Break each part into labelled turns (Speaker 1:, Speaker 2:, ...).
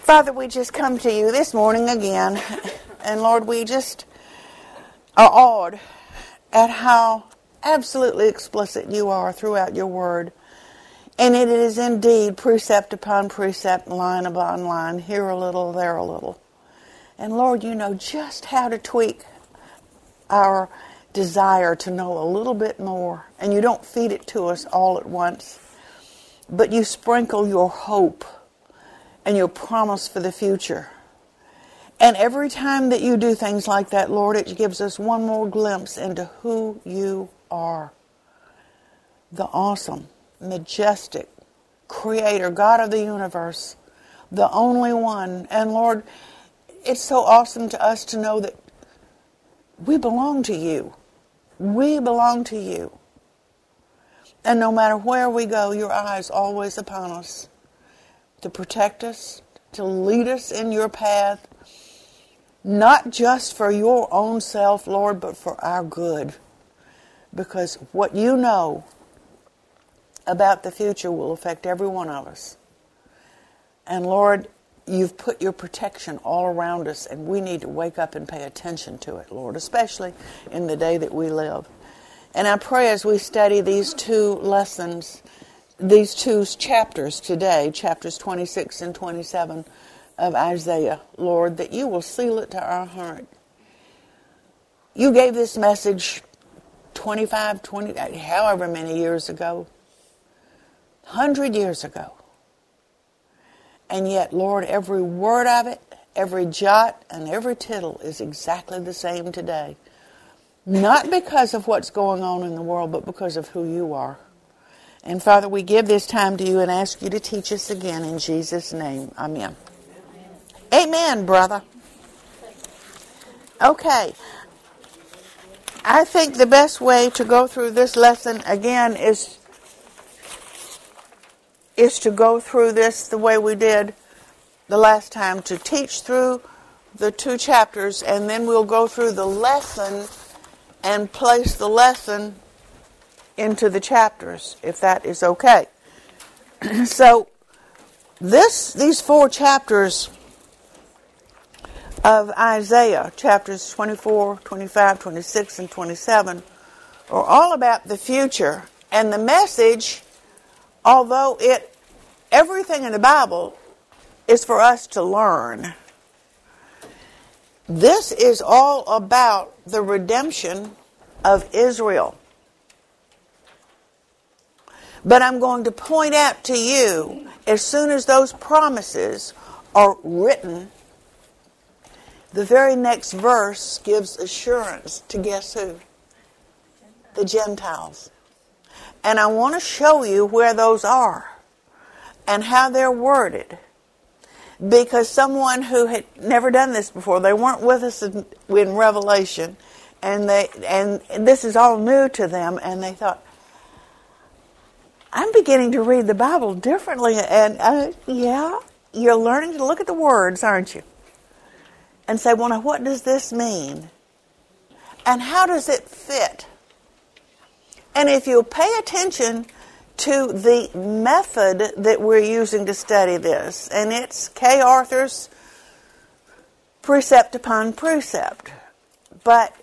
Speaker 1: Father, we just come to you this morning again, and Lord, we just are awed at how absolutely explicit you are throughout your word. And it is indeed precept upon precept, line upon line, here a little, there a little. And Lord, you know just how to tweak our desire to know a little bit more. And you don't feed it to us all at once, but you sprinkle your hope and your promise for the future. And every time that you do things like that, Lord, it gives us one more glimpse into who you are. The awesome, majestic Creator, God of the universe, the only one. And Lord, it's so awesome to us to know that we belong to you. We belong to you. And no matter where we go, your eye is always upon us to protect us, to lead us in your path, not just for your own self, Lord, but for our good. Because what you know about the future will affect every one of us. And Lord, you've put your protection all around us, and we need to wake up and pay attention to it, Lord, especially in the day that we live. And I pray as we study these two lessons, these two chapters today, chapters 26 and 27 of Isaiah, Lord, that you will seal it to our heart. You gave this message 25, 20, however many years ago, 100 years ago. And yet, Lord, every word of it, every jot and every tittle is exactly the same today. Not because of what's going on in the world, but because of who you are. And Father, we give this time to you and ask you to teach us again in Jesus' name. Amen. Amen, brother. Okay. I think the best way to go through this lesson again is to go through this the way we did the last time, to teach through the two chapters, and then we'll go through the lesson and place the lesson into the chapters, if that is okay. So, these four chapters of Isaiah, chapters 24, 25, 26, and 27, are all about the future. And the message, although everything in the Bible is for us to learn, this is all about the redemption of Israel. But I'm going to point out to you, as soon as those promises are written, the very next verse gives assurance to guess who? The Gentiles. And I want to show you where those are and how they're worded. Because someone who had never done this before, they weren't with us in Revelation, and this is all new to them, and they thought, I'm beginning to read the Bible differently, and yeah, you're learning to look at the words, aren't you? And say, well, now what does this mean? And how does it fit? And if you pay attention to the method that we're using to study this, and it's Kay Arthur's precept upon precept. But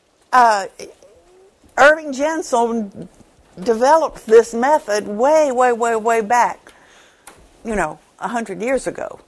Speaker 1: Irving Jensen developed this method way back, 100 years ago.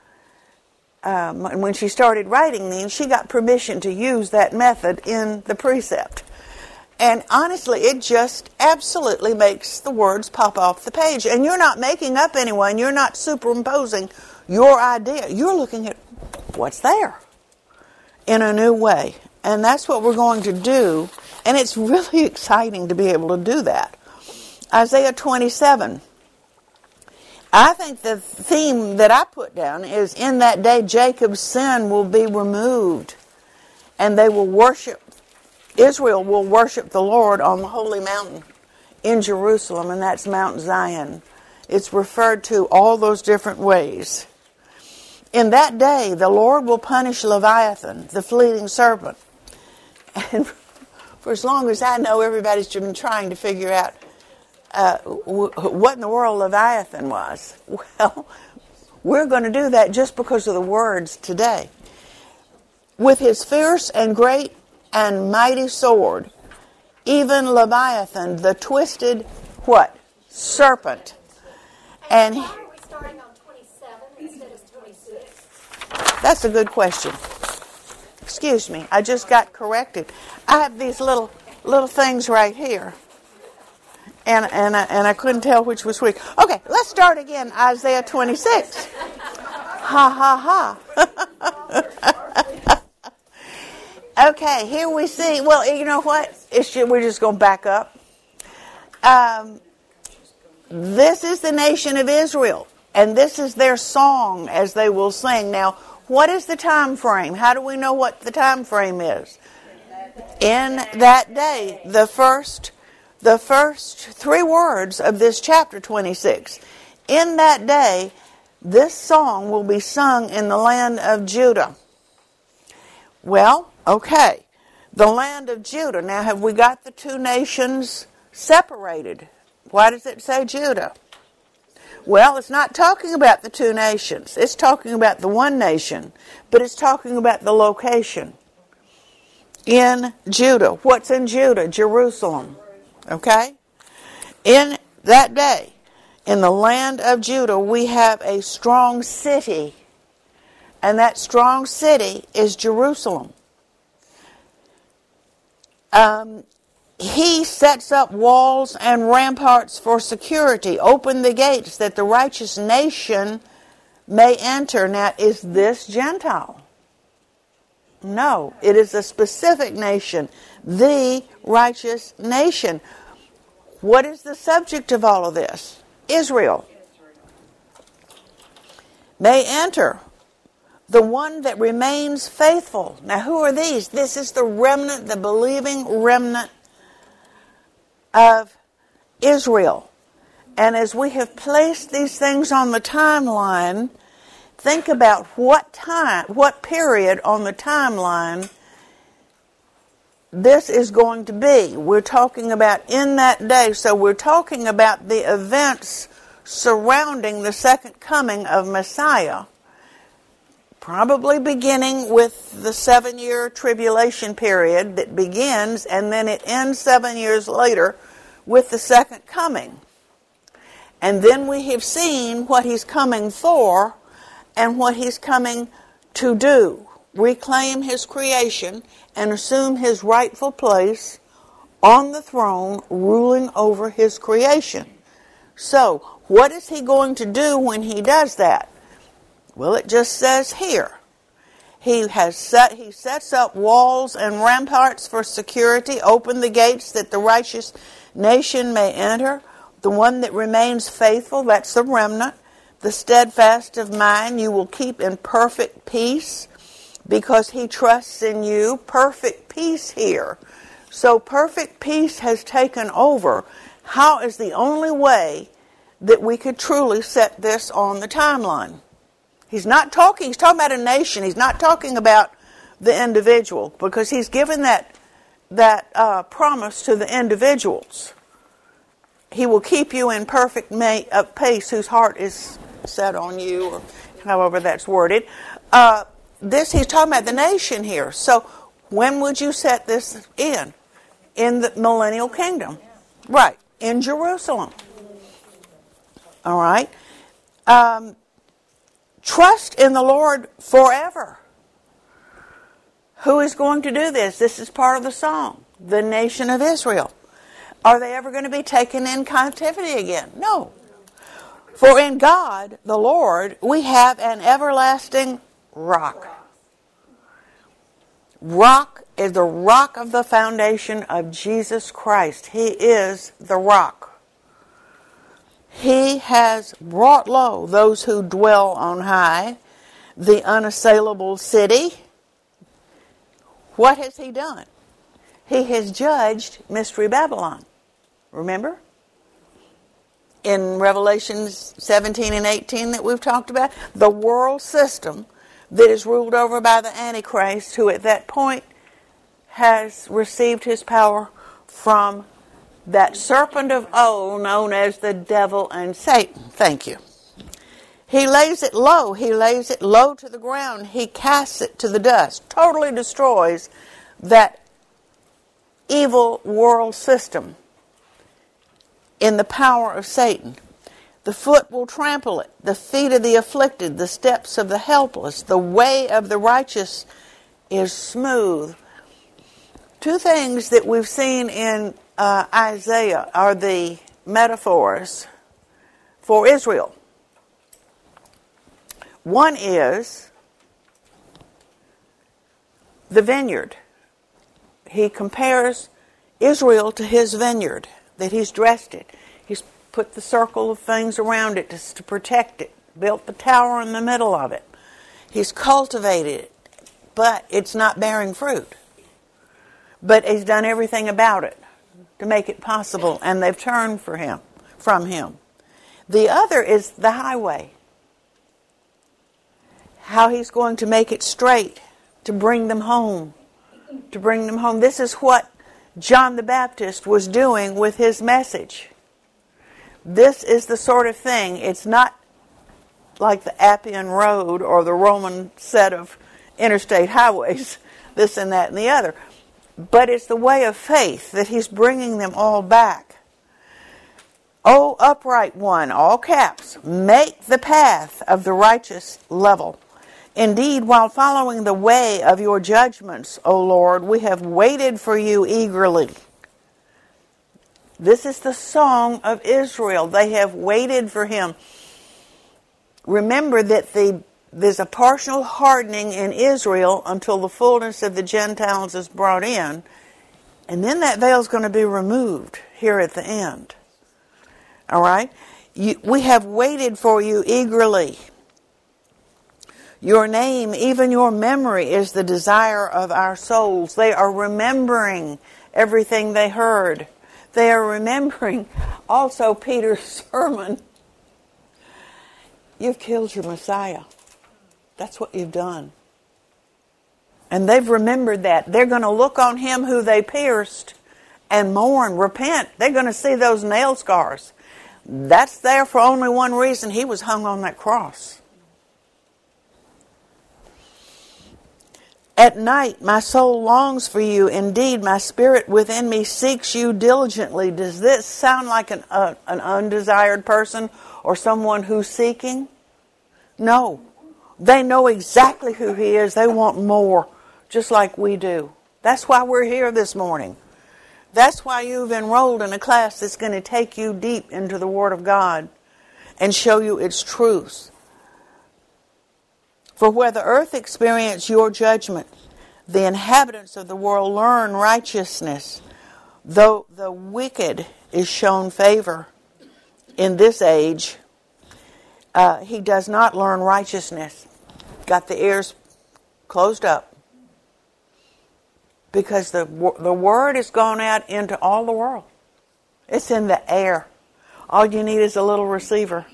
Speaker 1: When she started writing these, she got permission to use that method in the precept. And honestly, it just absolutely makes the words pop off the page. And you're not making up anyone. You're not superimposing your idea. You're looking at what's there in a new way. And that's what we're going to do. And it's really exciting to be able to do that. Isaiah 27. I think the theme that I put down is, in that day Jacob's sin will be removed, and they will worship, Israel will worship the Lord on the holy mountain in Jerusalem, and that's Mount Zion. It's referred to all those different ways. In that day, the Lord will punish Leviathan, the fleeting serpent. And for as long as I know, everybody's been trying to figure out what in the world Leviathan was. Well, We're going to do that just because of the words today. With his fierce and great and mighty sword, even Leviathan, the twisted, what? Serpent. And
Speaker 2: why are we starting on 27 instead of 26?
Speaker 1: That's a good question. Excuse me, I just got corrected. I have these little things right here. And I couldn't tell which was which. Okay, let's start again. Isaiah 26. Ha ha ha. Okay, here we see. Well, you know what? We're just going to back up. This is the nation of Israel, and this is their song as they will sing. Now, what is the time frame? How do we know what the time frame is? In that day, the first 3 words of this chapter 26. In that day, this song will be sung in the land of Judah. Well, okay. The land of Judah. Now, have we got the 2 nations separated? Why does it say Judah? Well, it's not talking about the 2 nations. It's talking about the one nation. But it's talking about the location. In Judah. What's in Judah? Jerusalem. Okay? In that day, in the land of Judah, we have a strong city. And that strong city is Jerusalem. He sets up walls and ramparts for security. Open the gates that the righteous nation may enter. Now, is this Gentile? No, it is a specific nation, the righteous nation. What is the subject of all of this? Israel. May enter. The one that remains faithful. Now, who are these? This is the remnant, the believing remnant of Israel. And as we have placed these things on the timeline, think about what period on the timeline this is going to be. We're talking about in that day. So we're talking about the events surrounding the second coming of Messiah. Probably beginning with the 7-year tribulation period that begins and then it ends 7 years later with the second coming. And then we have seen what he's coming for and what he's coming to do. Reclaim his creation and assume his rightful place on the throne, ruling over his creation. So, what is he going to do when he does that? Well, it just says here, he sets up walls and ramparts for security, open the gates that the righteous nation may enter. The one that remains faithful, that's the remnant. The steadfast of mind you will keep in perfect peace because he trusts in you. Perfect peace here. So perfect peace has taken over. How is the only way that we could truly set this on the timeline? He's talking about a nation. He's not talking about the individual because he's given that promise to the individuals. He will keep you in perfect peace whose heart is set on you, or however that's worded. He's talking about the nation here. So when would you set this in? In the millennial kingdom. Right. In Jerusalem. All right. Trust in the Lord forever. Who is going to do this? This is part of the song. The nation of Israel. Are they ever going to be taken in captivity again? No. For in God, the Lord, we have an everlasting rock. Rock is the rock of the foundation of Jesus Christ. He is the rock. He has brought low those who dwell on high, the unassailable city. What has he done? He has judged Mystery Babylon. Remember? In Revelations 17 and 18 that we've talked about, the world system that is ruled over by the Antichrist, who at that point has received his power from that serpent of old known as the devil and Satan. Thank you. He lays it low. He lays it low to the ground. He casts it to the dust. Totally destroys that evil world system in the power of Satan. The foot will trample it. The feet of the afflicted, the steps of the helpless, the way of the righteous is smooth. Two things that we've seen in Isaiah are the metaphors for Israel. One is the vineyard. He compares Israel to his vineyard, that he's dressed it. He's put the circle of things around it to protect it, built the tower in the middle of it. He's cultivated it, but it's not bearing fruit. But he's done everything about it to make it possible, and they've turned from him. The other is the highway. How he's going to make it straight to bring them home. To bring them home. This is what John the Baptist was doing with his message. This is the sort of thing. It's not like the Appian Road or the Roman set of interstate highways, this and that and the other. But it's the way of faith that he's bringing them all back. O upright one, all caps, make the path of the righteous level. Indeed, while following the way of your judgments, O Lord, we have waited for you eagerly. This is the song of Israel. They have waited for him. Remember that there's a partial hardening in Israel until the fullness of the Gentiles is brought in. And then that veil is going to be removed here at the end. All right? We have waited for you eagerly. Your name, even your memory, is the desire of our souls. They are remembering everything they heard. They are remembering also Peter's sermon. You've killed your Messiah. That's what you've done. And they've remembered that. They're going to look on him who they pierced and mourn, repent. They're going to see those nail scars. That's there for only one reason. He was hung on that cross. At night, my soul longs for you. Indeed, my spirit within me seeks you diligently. Does this sound like an undesired person or someone who's seeking? No. They know exactly who he is. They want more, just like we do. That's why we're here this morning. That's why you've enrolled in a class that's going to take you deep into the Word of God and show you its truths. For where the earth experience your judgment, the inhabitants of the world learn righteousness. Though the wicked is shown favor in this age, he does not learn righteousness. Got the ears closed up. Because the word has gone out into all the world. It's in the air. All you need is a little receiver.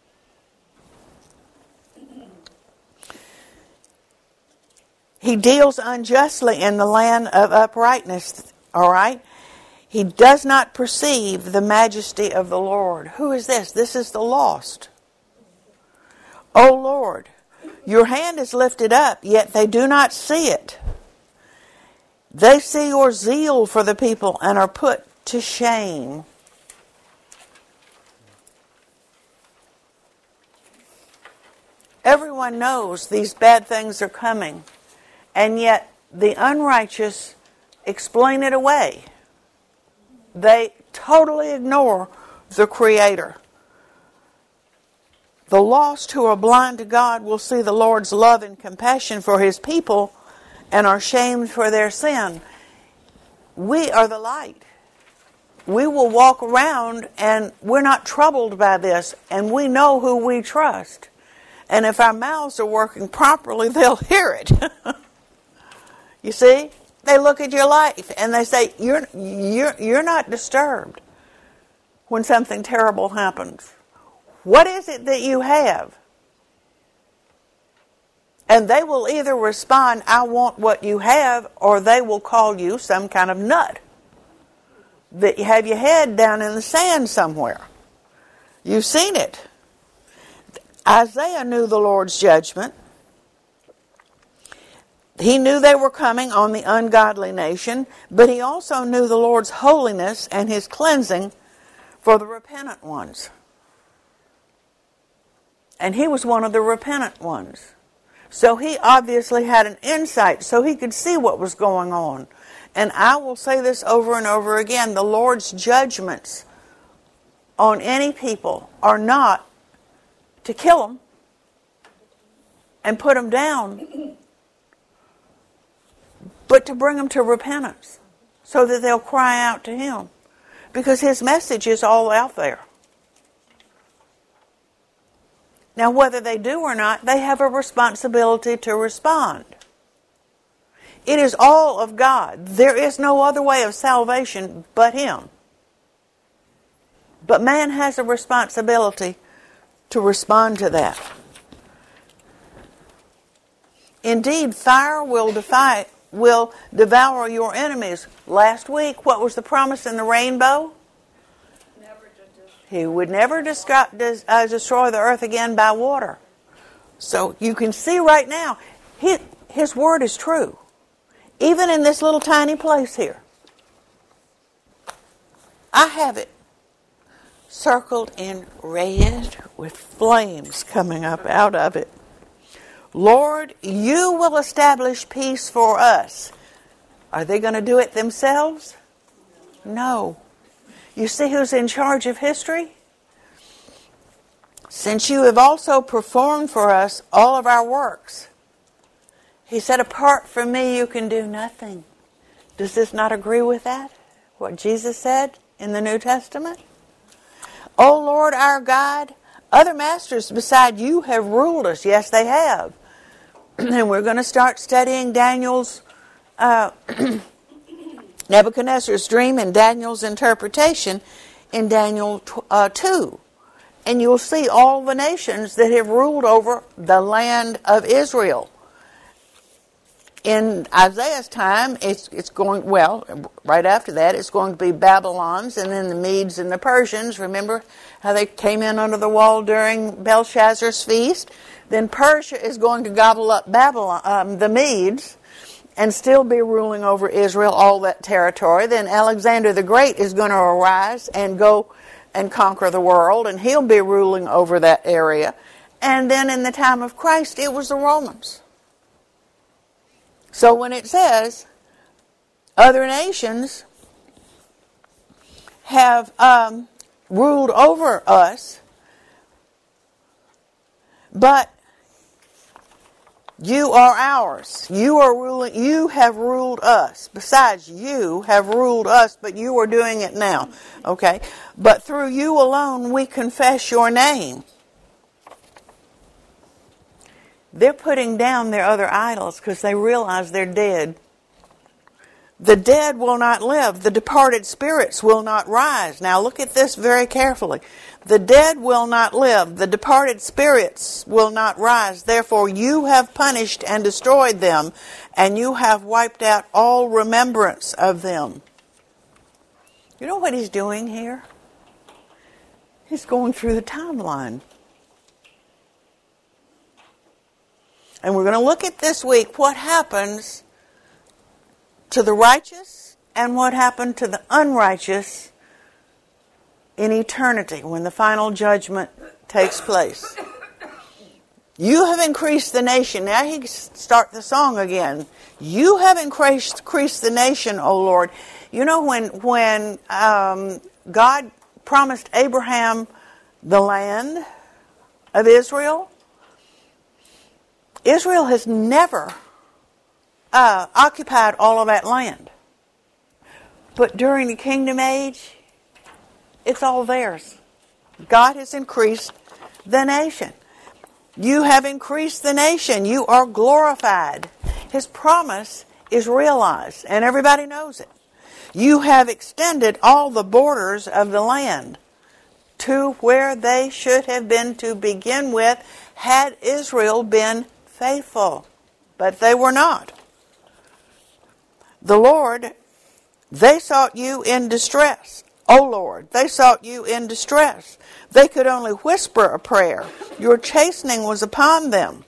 Speaker 1: He deals unjustly in the land of uprightness, all right? He does not perceive the majesty of the Lord. Who is this? This is the lost. O Lord, your hand is lifted up, yet they do not see it. They see your zeal for the people and are put to shame. Everyone knows these bad things are coming. And yet, the unrighteous explain it away. They totally ignore the Creator. The lost who are blind to God will see the Lord's love and compassion for His people and are shamed for their sin. We are the light. We will walk around and we're not troubled by this, and we know who we trust. And if our mouths are working properly, they'll hear it. You see, they look at your life and they say, you're not disturbed when something terrible happens. What is it that you have? And they will either respond, I want what you have, or they will call you some kind of nut. That you have your head down in the sand somewhere. You've seen it. Isaiah knew the Lord's judgment. He knew they were coming on the ungodly nation, but he also knew the Lord's holiness and his cleansing for the repentant ones. And he was one of the repentant ones. So he obviously had an insight so he could see what was going on. And I will say this over and over again, the Lord's judgments on any people are not to kill them and put them down, but to bring them to repentance so that they'll cry out to him. Because his message is all out there. Now, whether they do or not, they have a responsibility to respond. It is all of God. There is no other way of salvation but him. But man has a responsibility to respond to that. Indeed, fire will devour your enemies. Last week, what was the promise in the rainbow? He would never destroy the earth again by water. So you can see right now, his word is true. Even in this little tiny place here. I have it circled in red with flames coming up out of it. Lord, you will establish peace for us. Are they going to do it themselves? No. You see who's in charge of history? Since you have also performed for us all of our works. He said, apart from me, you can do nothing. Does this not agree with that? What Jesus said in the New Testament? O Lord our God, other masters beside you have ruled us. Yes, they have. And we're going to start studying Daniel's, Nebuchadnezzar's dream and Daniel's interpretation in Daniel 2. And you'll see all the nations that have ruled over the land of Israel. In Isaiah's time, it's going, well, right after that, it's going to be Babylon's and then the Medes and the Persians. Remember how they came in under the wall during Belshazzar's feast? Then Persia is going to gobble up Babylon, the Medes, and still be ruling over Israel, all that territory. Then Alexander the Great is going to arise and go and conquer the world, and he'll be ruling over that area. And then in the time of Christ, it was the Romans. So when it says other nations have ruled over us, but you are ours. You are ruling. You have ruled us. Besides, you have ruled us, but you are doing it now. Okay? But through you alone we confess your name. They're putting down their other idols because they realize they're dead. The dead will not live. The departed spirits will not rise. Now look at this very carefully. The dead will not live. The departed spirits will not rise. Therefore you have punished and destroyed them, and you have wiped out all remembrance of them. You know what he's doing here? He's going through the timeline. And we're going to look at this week what happens to the righteous and what happened to the unrighteous in eternity when the final judgment takes place. You have increased the nation. Now he start the song again. You have increased the nation, O Lord. You know when God promised Abraham the land of Israel, Israel has never occupied all of that land. But during the kingdom age, it's all theirs. God has increased the nation. You have increased the nation. You are glorified. His promise is realized, and everybody knows it. You have extended all the borders of the land to where they should have been to begin with had Israel been faithful. But they were not. The Lord, they sought you in distress. O Lord, they sought you in distress. They could only whisper a prayer. Your chastening was upon them.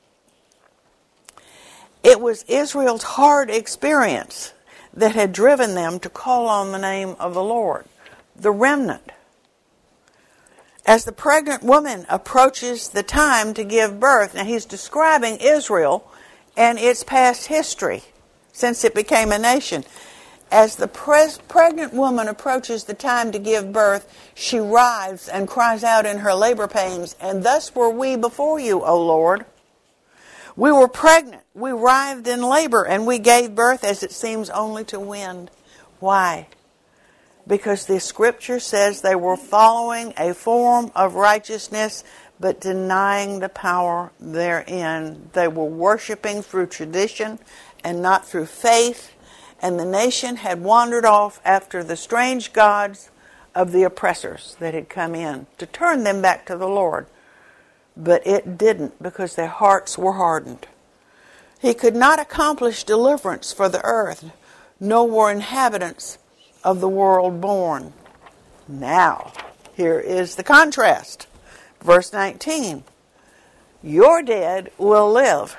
Speaker 1: It was Israel's hard experience that had driven them to call on the name of the Lord, the remnant. As the pregnant woman approaches the time to give birth, now he's describing Israel and its past history since it became a nation. As the pregnant woman approaches the time to give birth, she writhes and cries out in her labor pains, and thus were we before you, O Lord. We were pregnant, we writhed in labor, and we gave birth as it seems only to wind. Why? Because the scripture says they were following a form of righteousness, but denying the power therein. They were worshiping through tradition and not through faith, and the nation had wandered off after the strange gods of the oppressors that had come in to turn them back to the Lord. But it didn't, because their hearts were hardened. He could not accomplish deliverance for the earth, nor were inhabitants of the world born. Now, here is the contrast. Verse 19. Your dead will live.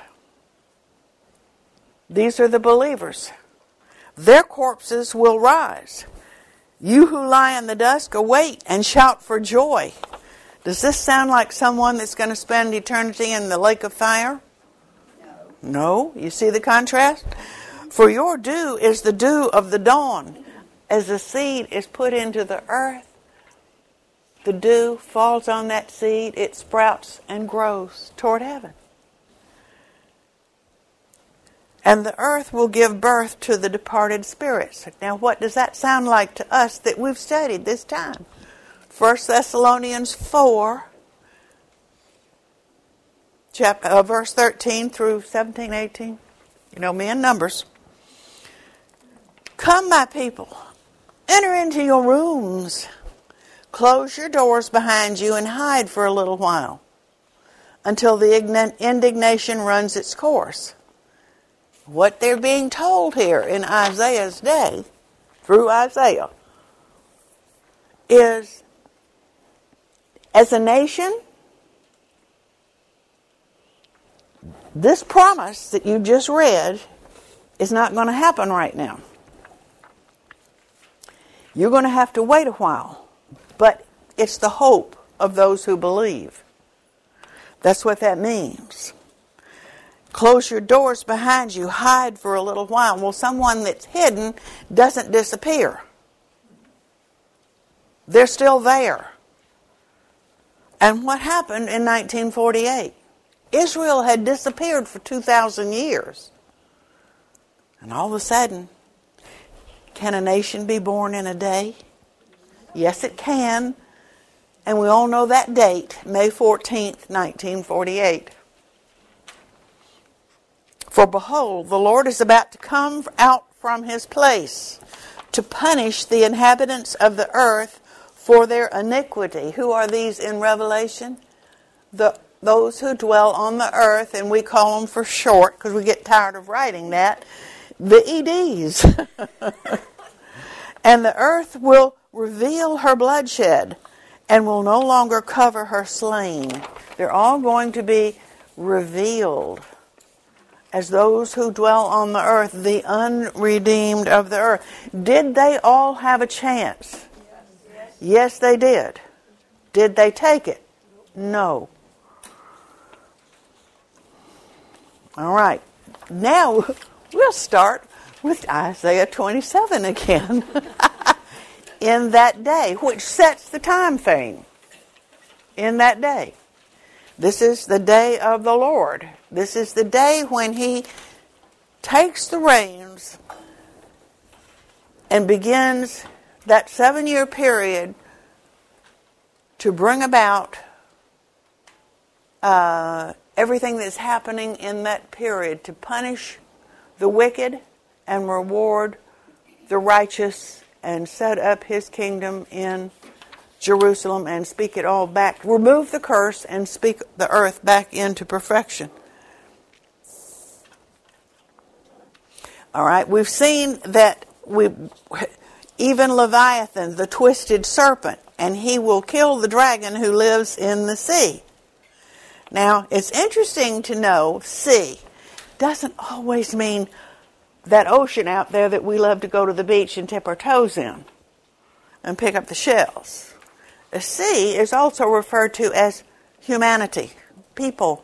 Speaker 1: These are the believers. Their corpses will rise. You who lie in the dust, await and shout for joy. Does this sound like someone that's going to spend eternity in the lake of fire? No. You see the contrast? For your dew is the dew of the dawn. As the seed is put into the earth, the dew falls on that seed, it sprouts and grows toward heaven. And the earth will give birth to the departed spirits. Now, what does that sound like to us that we've studied this time? 1 Thessalonians 4, verse 13 through 17, 18. You know me in numbers. Come, my people, enter into your rooms. Close your doors behind you and hide for a little while until the indignation runs its course. What they're being told here in Isaiah's day, through Isaiah, is as a nation, this promise that you just read is not going to happen right now. You're going to have to wait a while. But it's the hope of those who believe. That's what that means. Close your doors behind you. Hide for a little while. Well, someone that's hidden doesn't disappear. They're still there. And what happened in 1948? Israel had disappeared for 2,000 years. And all of a sudden, can a nation be born in a day? Yes, it can. And we all know that date, May 14th, 1948. For behold, the Lord is about to come out from his place to punish the inhabitants of the earth for their iniquity. Who are these in Revelation? Those who dwell on the earth, and we call them for short, because we get tired of writing that, the EDs. And the earth will reveal her bloodshed and will no longer cover her slain. They're all going to be revealed as those who dwell on the earth, the unredeemed of the earth. Did they all have a chance? Yes, they did. Did they take it? No. All right. Now we'll start with Isaiah 27 again. In that day, which sets the time frame. In that day. This is the day of the Lord. This is the day when he takes the reins and begins that 7-year period to bring about everything that's happening in that period, to punish the wicked and reward the righteous, and set up his kingdom in Jerusalem and speak it all back. Remove the curse and speak the earth back into perfection. All right, we've seen that even Leviathan, the twisted serpent, and he will kill the dragon who lives in the sea. Now, it's interesting to know sea doesn't always mean that ocean out there that we love to go to the beach and dip our toes in and pick up the shells. The sea is also referred to as humanity, people.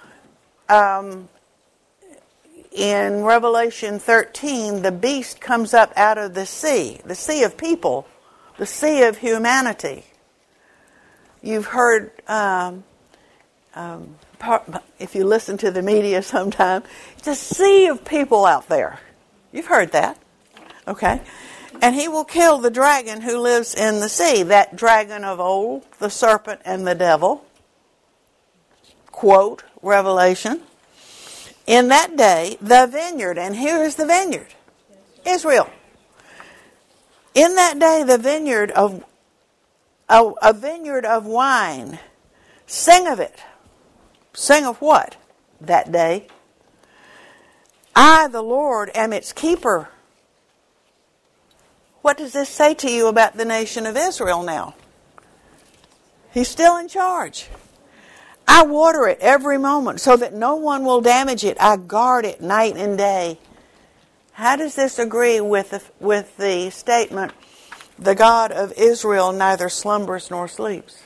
Speaker 1: In Revelation 13, the beast comes up out of the sea of people, the sea of humanity. You've heard, if you listen to the media sometime, it's a sea of people out there. You've heard that, okay? And he will kill the dragon who lives in the sea, that dragon of old, the serpent and the devil. Quote, Revelation. In that day, the vineyard, and here is the vineyard, Israel. In that day, the vineyard of a vineyard of wine. Sing of it. Sing of what? That day. I, the Lord, am its keeper. What does this say to you about the nation of Israel now? He's still in charge. I water it every moment so that no one will damage it. I guard it night and day. How does this agree with the statement, the God of Israel neither slumbers nor sleeps?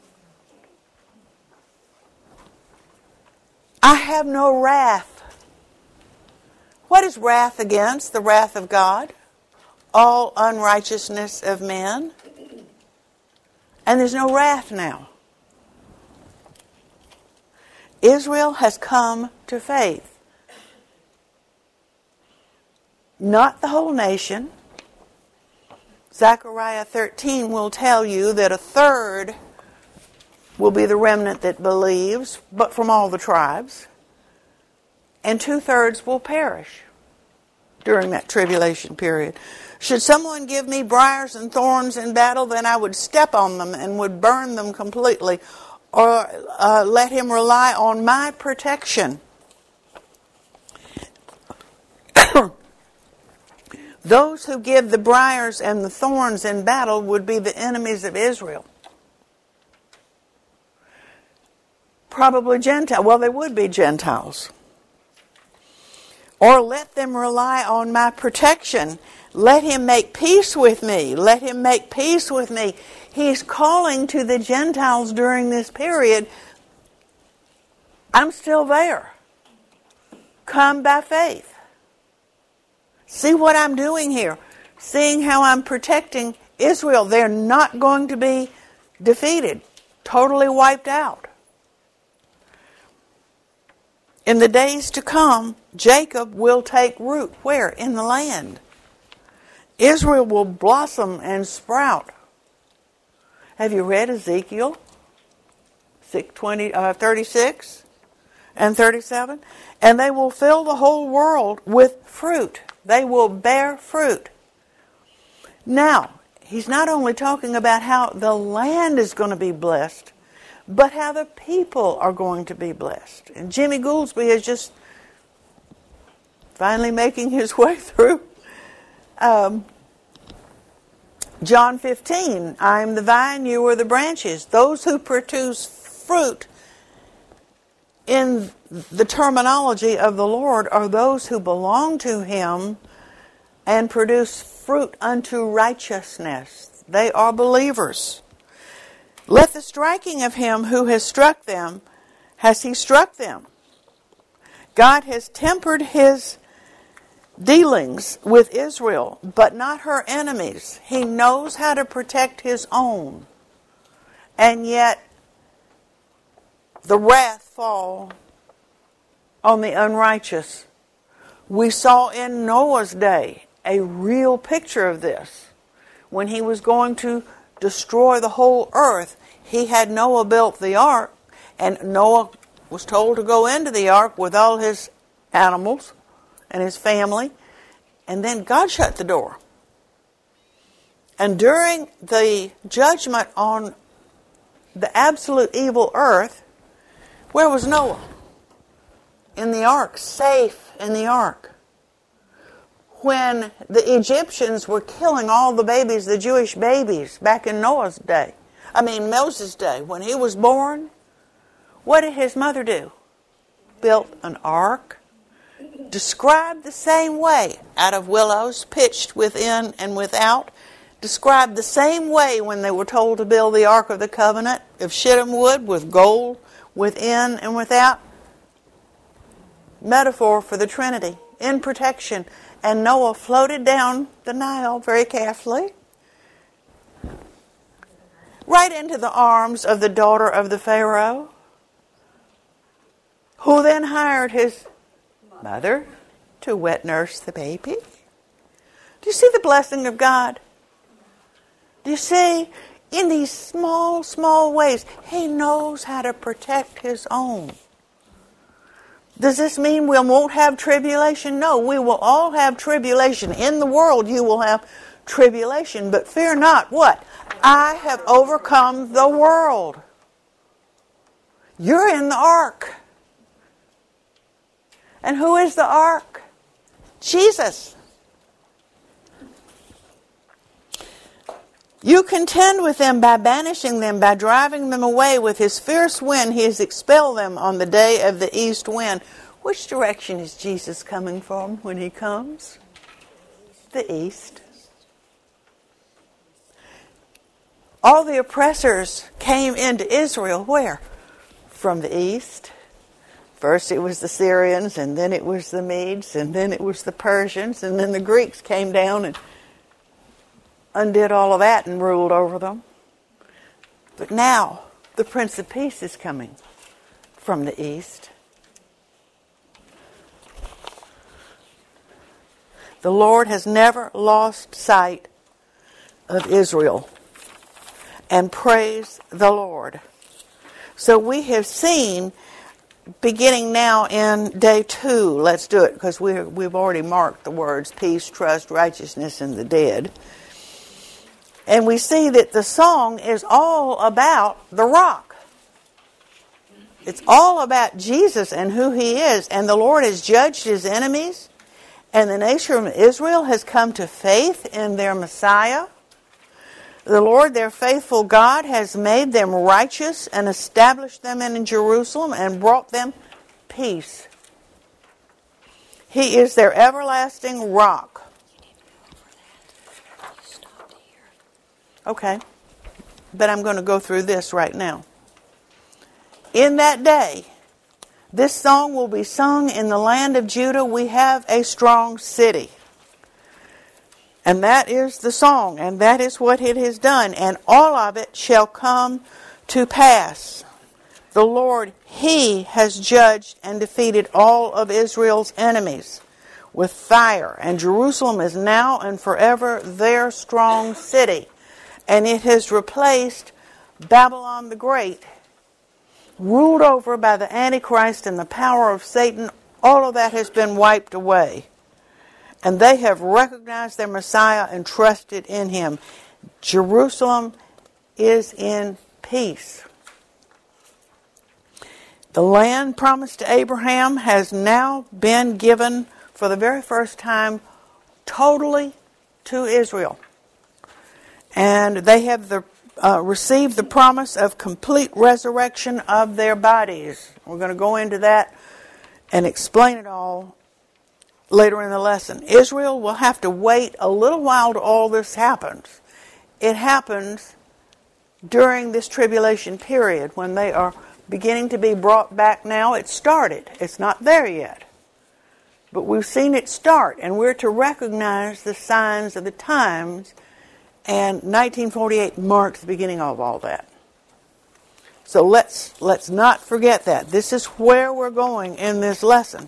Speaker 1: I have no wrath. What is wrath against? The wrath of God. All unrighteousness of men. And there's no wrath now. Israel has come to faith. Not the whole nation. Zechariah 13 will tell you that a third will be the remnant that believes, but from all the tribes. And 2/3 will perish during that tribulation period. Should someone give me briars and thorns in battle, then I would step on them and would burn them completely. Or let him rely on my protection. Those who give the briars and the thorns in battle would be the enemies of Israel. Probably Gentiles. Well, they would be Gentiles. Or let them rely on my protection. Let him make peace with me. Let him make peace with me. He's calling to the Gentiles during this period. I'm still there. Come by faith. See what I'm doing here. Seeing how I'm protecting Israel. They're not going to be defeated. Totally wiped out. In the days to come, Jacob will take root. Where? In the land. Israel will blossom and sprout. Have you read Ezekiel 36 and 37? And they will fill the whole world with fruit. They will bear fruit. Now, he's not only talking about how the land is going to be blessed, but how the people are going to be blessed. And Jimmy Gouldsby is just finally making his way through John 15, I am the vine, you are the branches. Those who produce fruit in the terminology of the Lord are those who belong to Him and produce fruit unto righteousness. They are believers. Let the striking of Him who has struck them, has He struck them? God has tempered His dealings with Israel, but not her enemies. He knows how to protect His own. And yet, the wrath fall on the unrighteous. We saw in Noah's day a real picture of this. When he was going to destroy the whole earth, he had Noah built the ark, and Noah was told to go into the ark with all his animals and his family, and then God shut the door. And during the judgment on the absolute evil earth, where was Noah? In the ark, safe in the ark. when the Egyptians were killing all the babies, the Jewish babies, back in Moses' day, when he was born, what did his mother do? Built an ark, described the same way, out of willows, pitched within and without, described the same way when they were told to build the Ark of the Covenant, of shittim wood with gold within and without. Metaphor for the Trinity, in protection. And Noah floated down the Nile very carefully, right into the arms of the daughter of the Pharaoh, who then hired his mother to wet nurse the baby. Do you see the blessing of God? Do you see, in these small, small ways, He knows how to protect His own. Does this mean we won't have tribulation? No, we will all have tribulation. In the world you will have tribulation, but fear not. What? I have overcome the world. You're in the ark. And who is the ark? Jesus. You contend with them by banishing them, by driving them away with His fierce wind. He has expelled them on the day of the east wind. Which direction is Jesus coming from when He comes? The east. All the oppressors came into Israel where? From the east. First it was the Syrians, and then it was the Medes, and then it was the Persians, and then the Greeks came down and undid all of that and ruled over them. But now the Prince of Peace is coming from the east. The Lord has never lost sight of Israel. And praise the Lord. So we have seen, beginning now in day 2, let's do it because we've already marked the words peace, trust, righteousness, and the dead. And we see that the song is all about the rock. It's all about Jesus and who He is. And the Lord has judged His enemies. And the nation of Israel has come to faith in their Messiah. The Lord, their faithful God, has made them righteous and established them in Jerusalem and brought them peace. He is their everlasting rock. Okay, but I'm going to go through this right now. In that day, this song will be sung in the land of Judah. We have a strong city. And that is the song, and that is what it has done. And all of it shall come to pass. The Lord, He has judged and defeated all of Israel's enemies with fire. And Jerusalem is now and forever their strong city. And it has replaced Babylon the Great, ruled over by the Antichrist and the power of Satan. All of that has been wiped away. And they have recognized their Messiah and trusted in Him. Jerusalem is in peace. The land promised to Abraham has now been given for the very first time totally to Israel. And they have received the promise of complete resurrection of their bodies. We're going to go into that and explain it all later in the lesson. Israel will have to wait a little while till all this happens. It happens during this tribulation period when they are beginning to be brought back now. It started. It's not there yet. But we've seen it start, and we're to recognize the signs of the times, and 1948 marks the beginning of all that. So let's not forget that. This is where we're going in this lesson.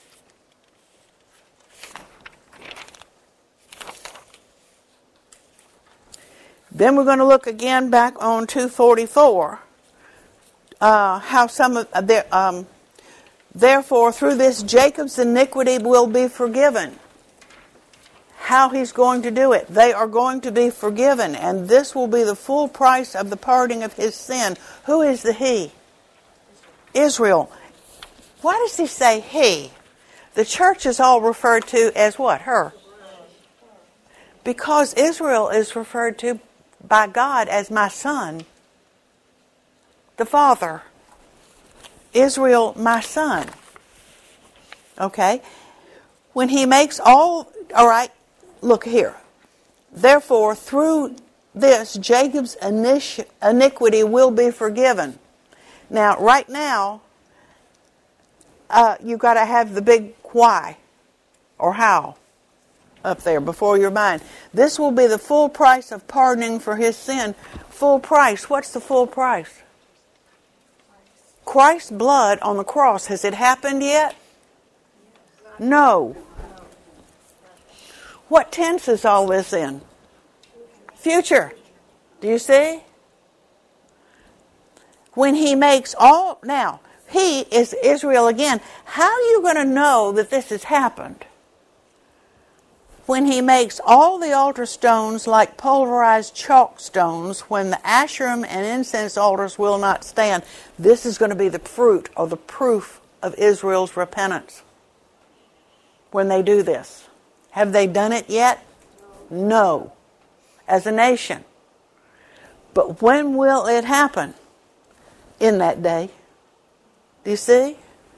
Speaker 1: Then we're going to look again back on 244, how some of their, therefore through this Jacob's iniquity will be forgiven. How he's going to do it. They are going to be forgiven, and this will be the full price of the pardoning of his sin. Who is the he? Israel. Why does he say he? The church is all referred to as what? Her. Because Israel is referred to by God as my son, the Father. Israel, my son. Okay? When he makes all right, look here. Therefore, through this, Jacob's iniquity will be forgiven. Now, right now, you've got to have the big why or how up there before your mind. This will be the full price of pardoning for his sin. Full price. What's the full price? Christ's blood on the cross. Has it happened yet? No. What tense is all this in? Future. Do you see? When he makes all... Now, he is Israel again. How are you going to know that this has happened? When he makes all the altar stones like pulverized chalk stones, when the Asherim and incense altars will not stand. This is going to be the fruit or the proof of Israel's repentance. When they do this. Have they done it yet? No. As a nation. But when will it happen? In that day. Do you see?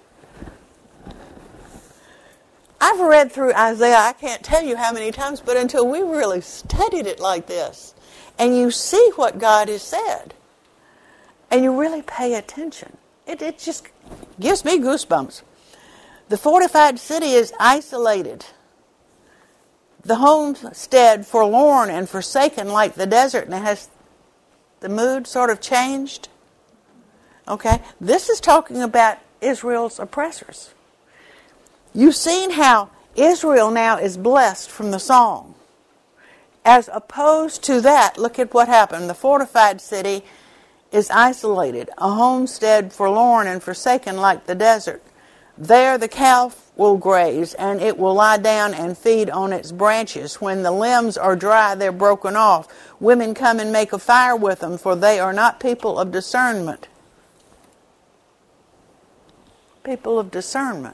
Speaker 1: I've read through Isaiah, I can't tell you how many times, but until we really studied it like this, and you see what God has said, and you really pay attention, it just gives me goosebumps. The fortified city is isolated. The homestead forlorn and forsaken like the desert. Now, has the mood sort of changed? Okay, this is talking about Israel's oppressors. You've seen how Israel now is blessed from the song. As opposed to that, look at what happened. The fortified city is isolated, a homestead forlorn and forsaken like the desert. There the calf will graze, and it will lie down and feed on its branches. When the limbs are dry, they're broken off. Women come and make a fire with them, for they are not people of discernment. People of discernment.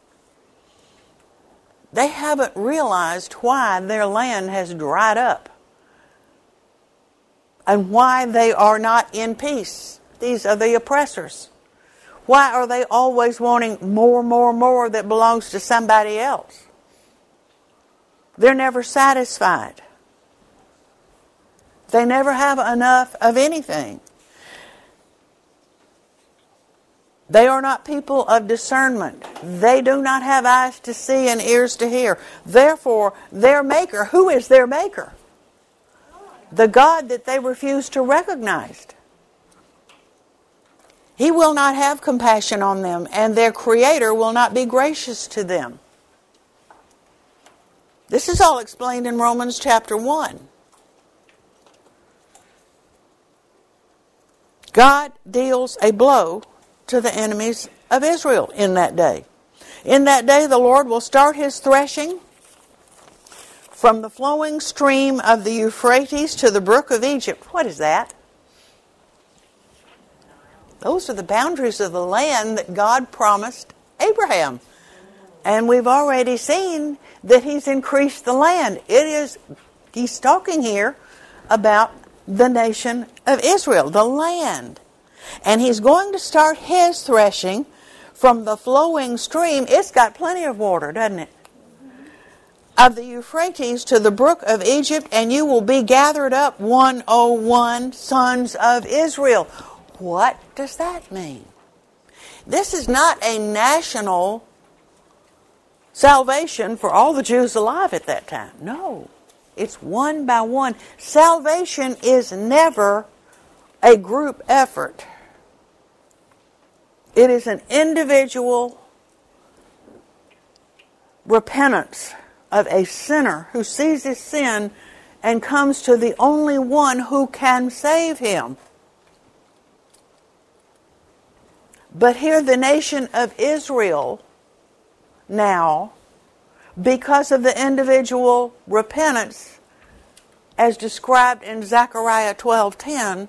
Speaker 1: They haven't realized why their land has dried up and why they are not in peace. These are the oppressors. Why are they always wanting more that belongs to somebody else? They're never satisfied. They never have enough of anything. They are not people of discernment. They do not have eyes to see and ears to hear. Therefore, their maker, who is their maker? The God that they refuse to recognize. He will not have compassion on them, and their Creator will not be gracious to them. This is all explained in Romans chapter 1. God deals a blow to the enemies of Israel in that day. In that day, the Lord will start his threshing from the flowing stream of the Euphrates to the brook of Egypt. What is that? Those are the boundaries of the land that God promised Abraham. And we've already seen that he's increased the land. He's talking here about the nation of Israel, the land. And he's going to start his threshing from the flowing stream. It's got plenty of water, doesn't it? Of the Euphrates to the brook of Egypt, and you will be gathered up 101 sons of Israel. What does that mean? This is not a national salvation for all the Jews alive at that time. No. It's one by one. Salvation is never a group effort. It is an individual repentance of a sinner who sees his sin and comes to the only one who can save him. But here the nation of Israel now, because of the individual repentance as described in Zechariah 12:10,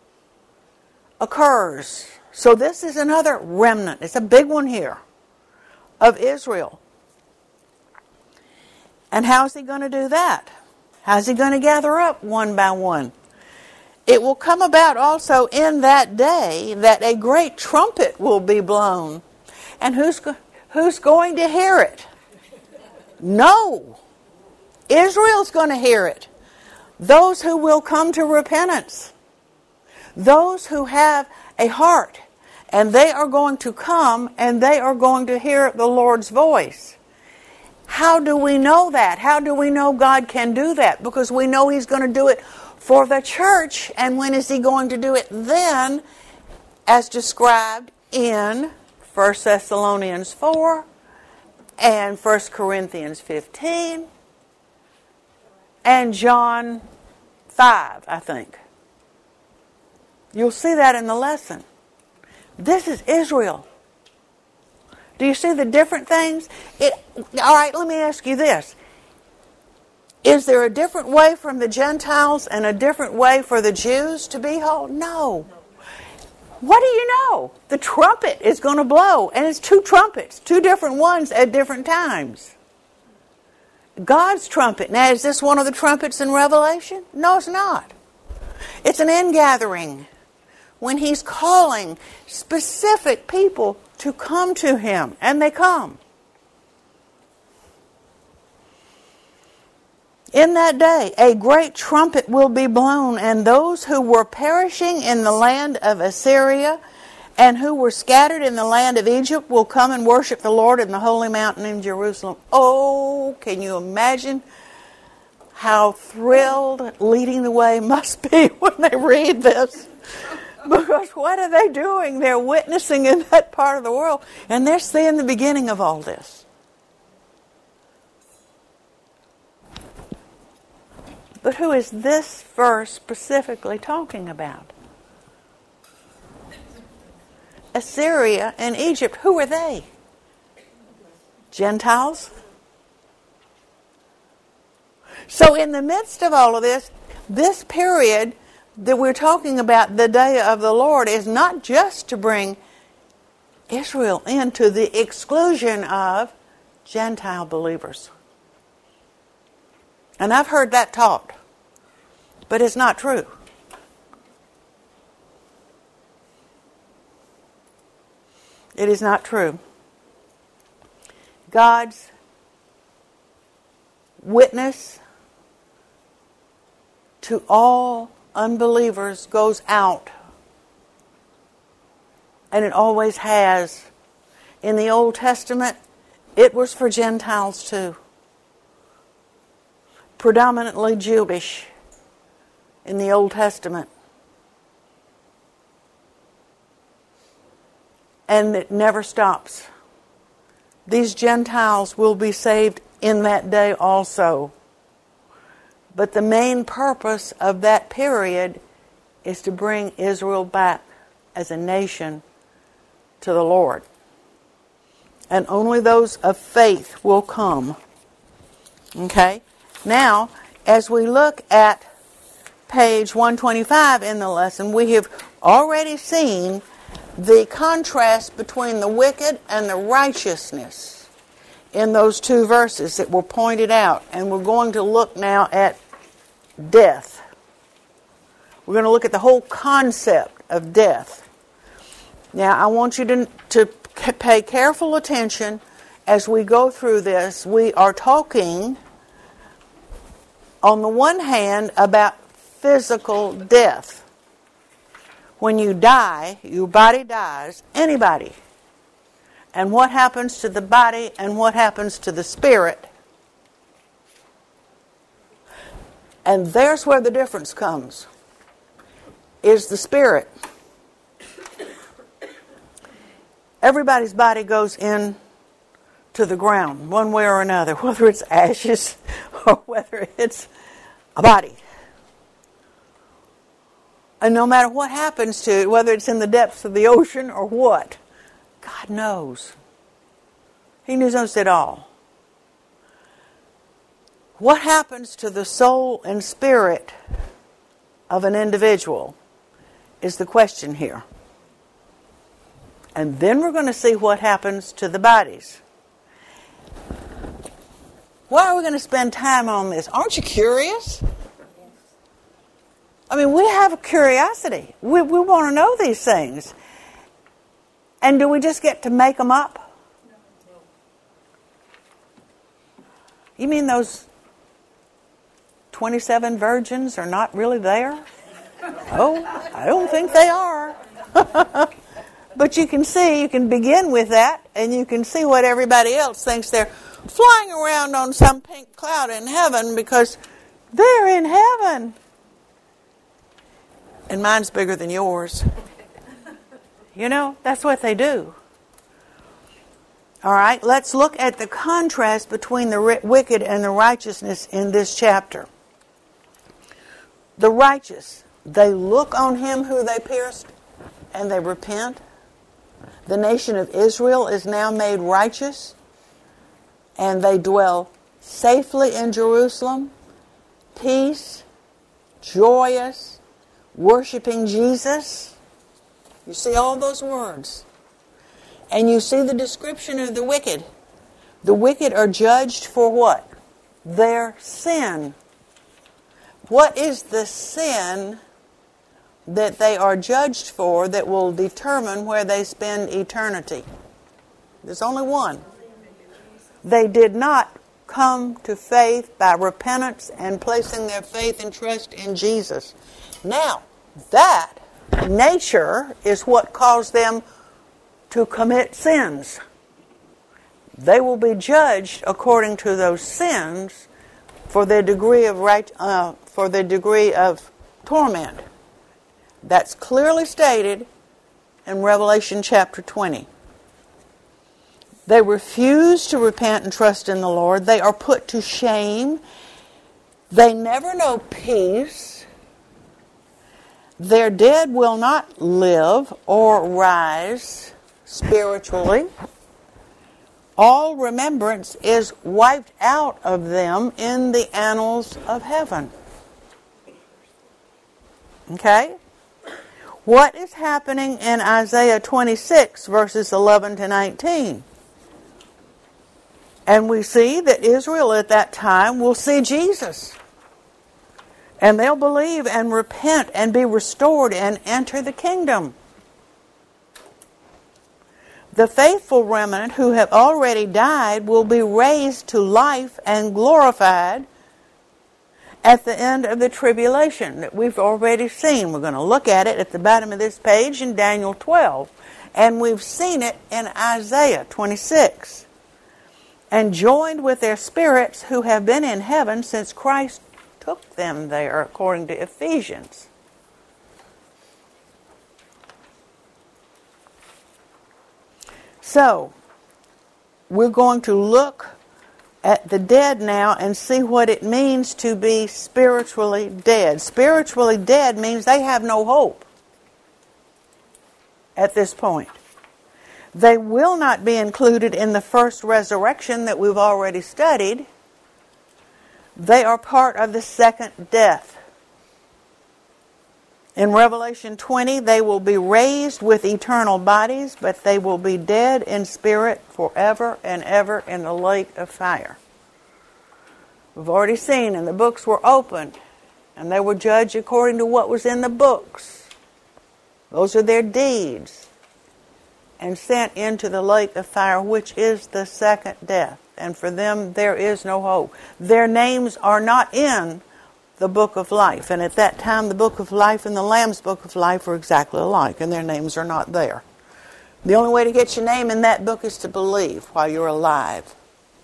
Speaker 1: occurs. So this is another remnant. It's a big one here of Israel. And how is he going to do that? How's he going to gather up one by one? It will come about also in that day that a great trumpet will be blown. And who's going to hear it? No. Israel's going to hear it. Those who will come to repentance. Those who have a heart. And they are going to come and they are going to hear the Lord's voice. How do we know that? How do we know God can do that? Because we know He's going to do it for the church. And when is He going to do it? Then, as described in 1 Thessalonians 4 and 1 Corinthians 15 and John 5, I think. You'll see that in the lesson. This is Israel. Do you see the different things? All right, let me ask you this. Is there a different way from the Gentiles and a different way for the Jews to be whole? No. What do you know? The trumpet is going to blow, and it's two trumpets, two different ones at different times. God's trumpet. Now, is this one of the trumpets in Revelation? No, it's not. It's an ingathering when He's calling specific people to come to Him, and they come. In that day, a great trumpet will be blown, and those who were perishing in the land of Assyria and who were scattered in the land of Egypt will come and worship the Lord in the holy mountain in Jerusalem. Oh, can you imagine how thrilled Leading the Way must be when they read this? Because what are they doing? They're witnessing in that part of the world, and they're seeing the beginning of all this. But who is this verse specifically talking about? Assyria and Egypt. Who are they? Gentiles? So in the midst of all of this period that we're talking about, the day of the Lord, is not just to bring Israel into the exclusion of Gentile believers. And I've heard that taught, but it's not true. It is not true. God's witness to all unbelievers goes out. And it always has. In the Old Testament, it was for Gentiles too. Predominantly Jewish in the Old Testament. And it never stops. These Gentiles will be saved in that day also. But the main purpose of that period is to bring Israel back as a nation to the Lord. And only those of faith will come. Okay? Now, as we look at page 125 in the lesson, we have already seen the contrast between the wicked and the righteousness in those two verses that were pointed out. And we're going to look now at death. We're going to look at the whole concept of death. Now, I want you to pay careful attention as we go through this. We are talking, on the one hand, about physical death. When you die, your body dies. Anybody. And what happens to the body and what happens to the spirit? And there's where the difference comes. Is the spirit. Everybody's body goes in to the ground, one way or another, whether it's ashes or whether it's a body. And no matter what happens to it, whether it's in the depths of the ocean or what, God knows. He knows it all. What happens to the soul and spirit of an individual is the question here. And then we're going to see what happens to the bodies. Why are we going to spend time on this? Aren't you curious? I mean, we have a curiosity. We want to know these things. And do we just get to make them up? You mean those 27 virgins are not really there? Oh, I don't think they are. But you can begin with that, and you can see what everybody else thinks they're flying around on some pink cloud in heaven because they're in heaven. And mine's bigger than yours. You know, that's what they do. All right, let's look at the contrast between the wicked and the righteousness in this chapter. The righteous, they look on him who they pierced, and they repent. The nation of Israel is now made righteous, and they dwell safely in Jerusalem, peace, joyous, worshiping Jesus. You see all those words. And you see the description of the wicked. The wicked are judged for what? Their sin. What is the sin that they are judged for that will determine where they spend eternity? There's only one. They did not come to faith by repentance and placing their faith and trust in Jesus. Now, that nature is what caused them to commit sins. They will be judged according to those sins for their degree of torment. That's clearly stated in Revelation chapter 20. They refuse to repent and trust in the Lord. They are put to shame. They never know peace. Their dead will not live or rise spiritually. All remembrance is wiped out of them in the annals of heaven. Okay? What is happening in Isaiah 26, verses 11 to 19? And we see that Israel at that time will see Jesus. And they'll believe and repent and be restored and enter the kingdom. The faithful remnant who have already died will be raised to life and glorified at the end of the tribulation that we've already seen. We're going to look at it at the bottom of this page in Daniel 12. And we've seen it in Isaiah 26. And joined with their spirits who have been in heaven since Christ took them there, according to Ephesians. So, we're going to look at the dead now and see what it means to be spiritually dead. Spiritually dead means they have no hope at this point. They will not be included in the first resurrection that we've already studied. They are part of the second death. In Revelation 20, they will be raised with eternal bodies, but they will be dead in spirit forever and ever in the lake of fire. We've already seen, and the books were opened, and they were judged according to what was in the books. Those are their deeds. And sent into the lake of fire, which is the second death. And for them, there is no hope. Their names are not in the book of life. And at that time, the book of life and the Lamb's book of life were exactly alike, and their names are not there. The only way to get your name in that book is to believe while you're alive.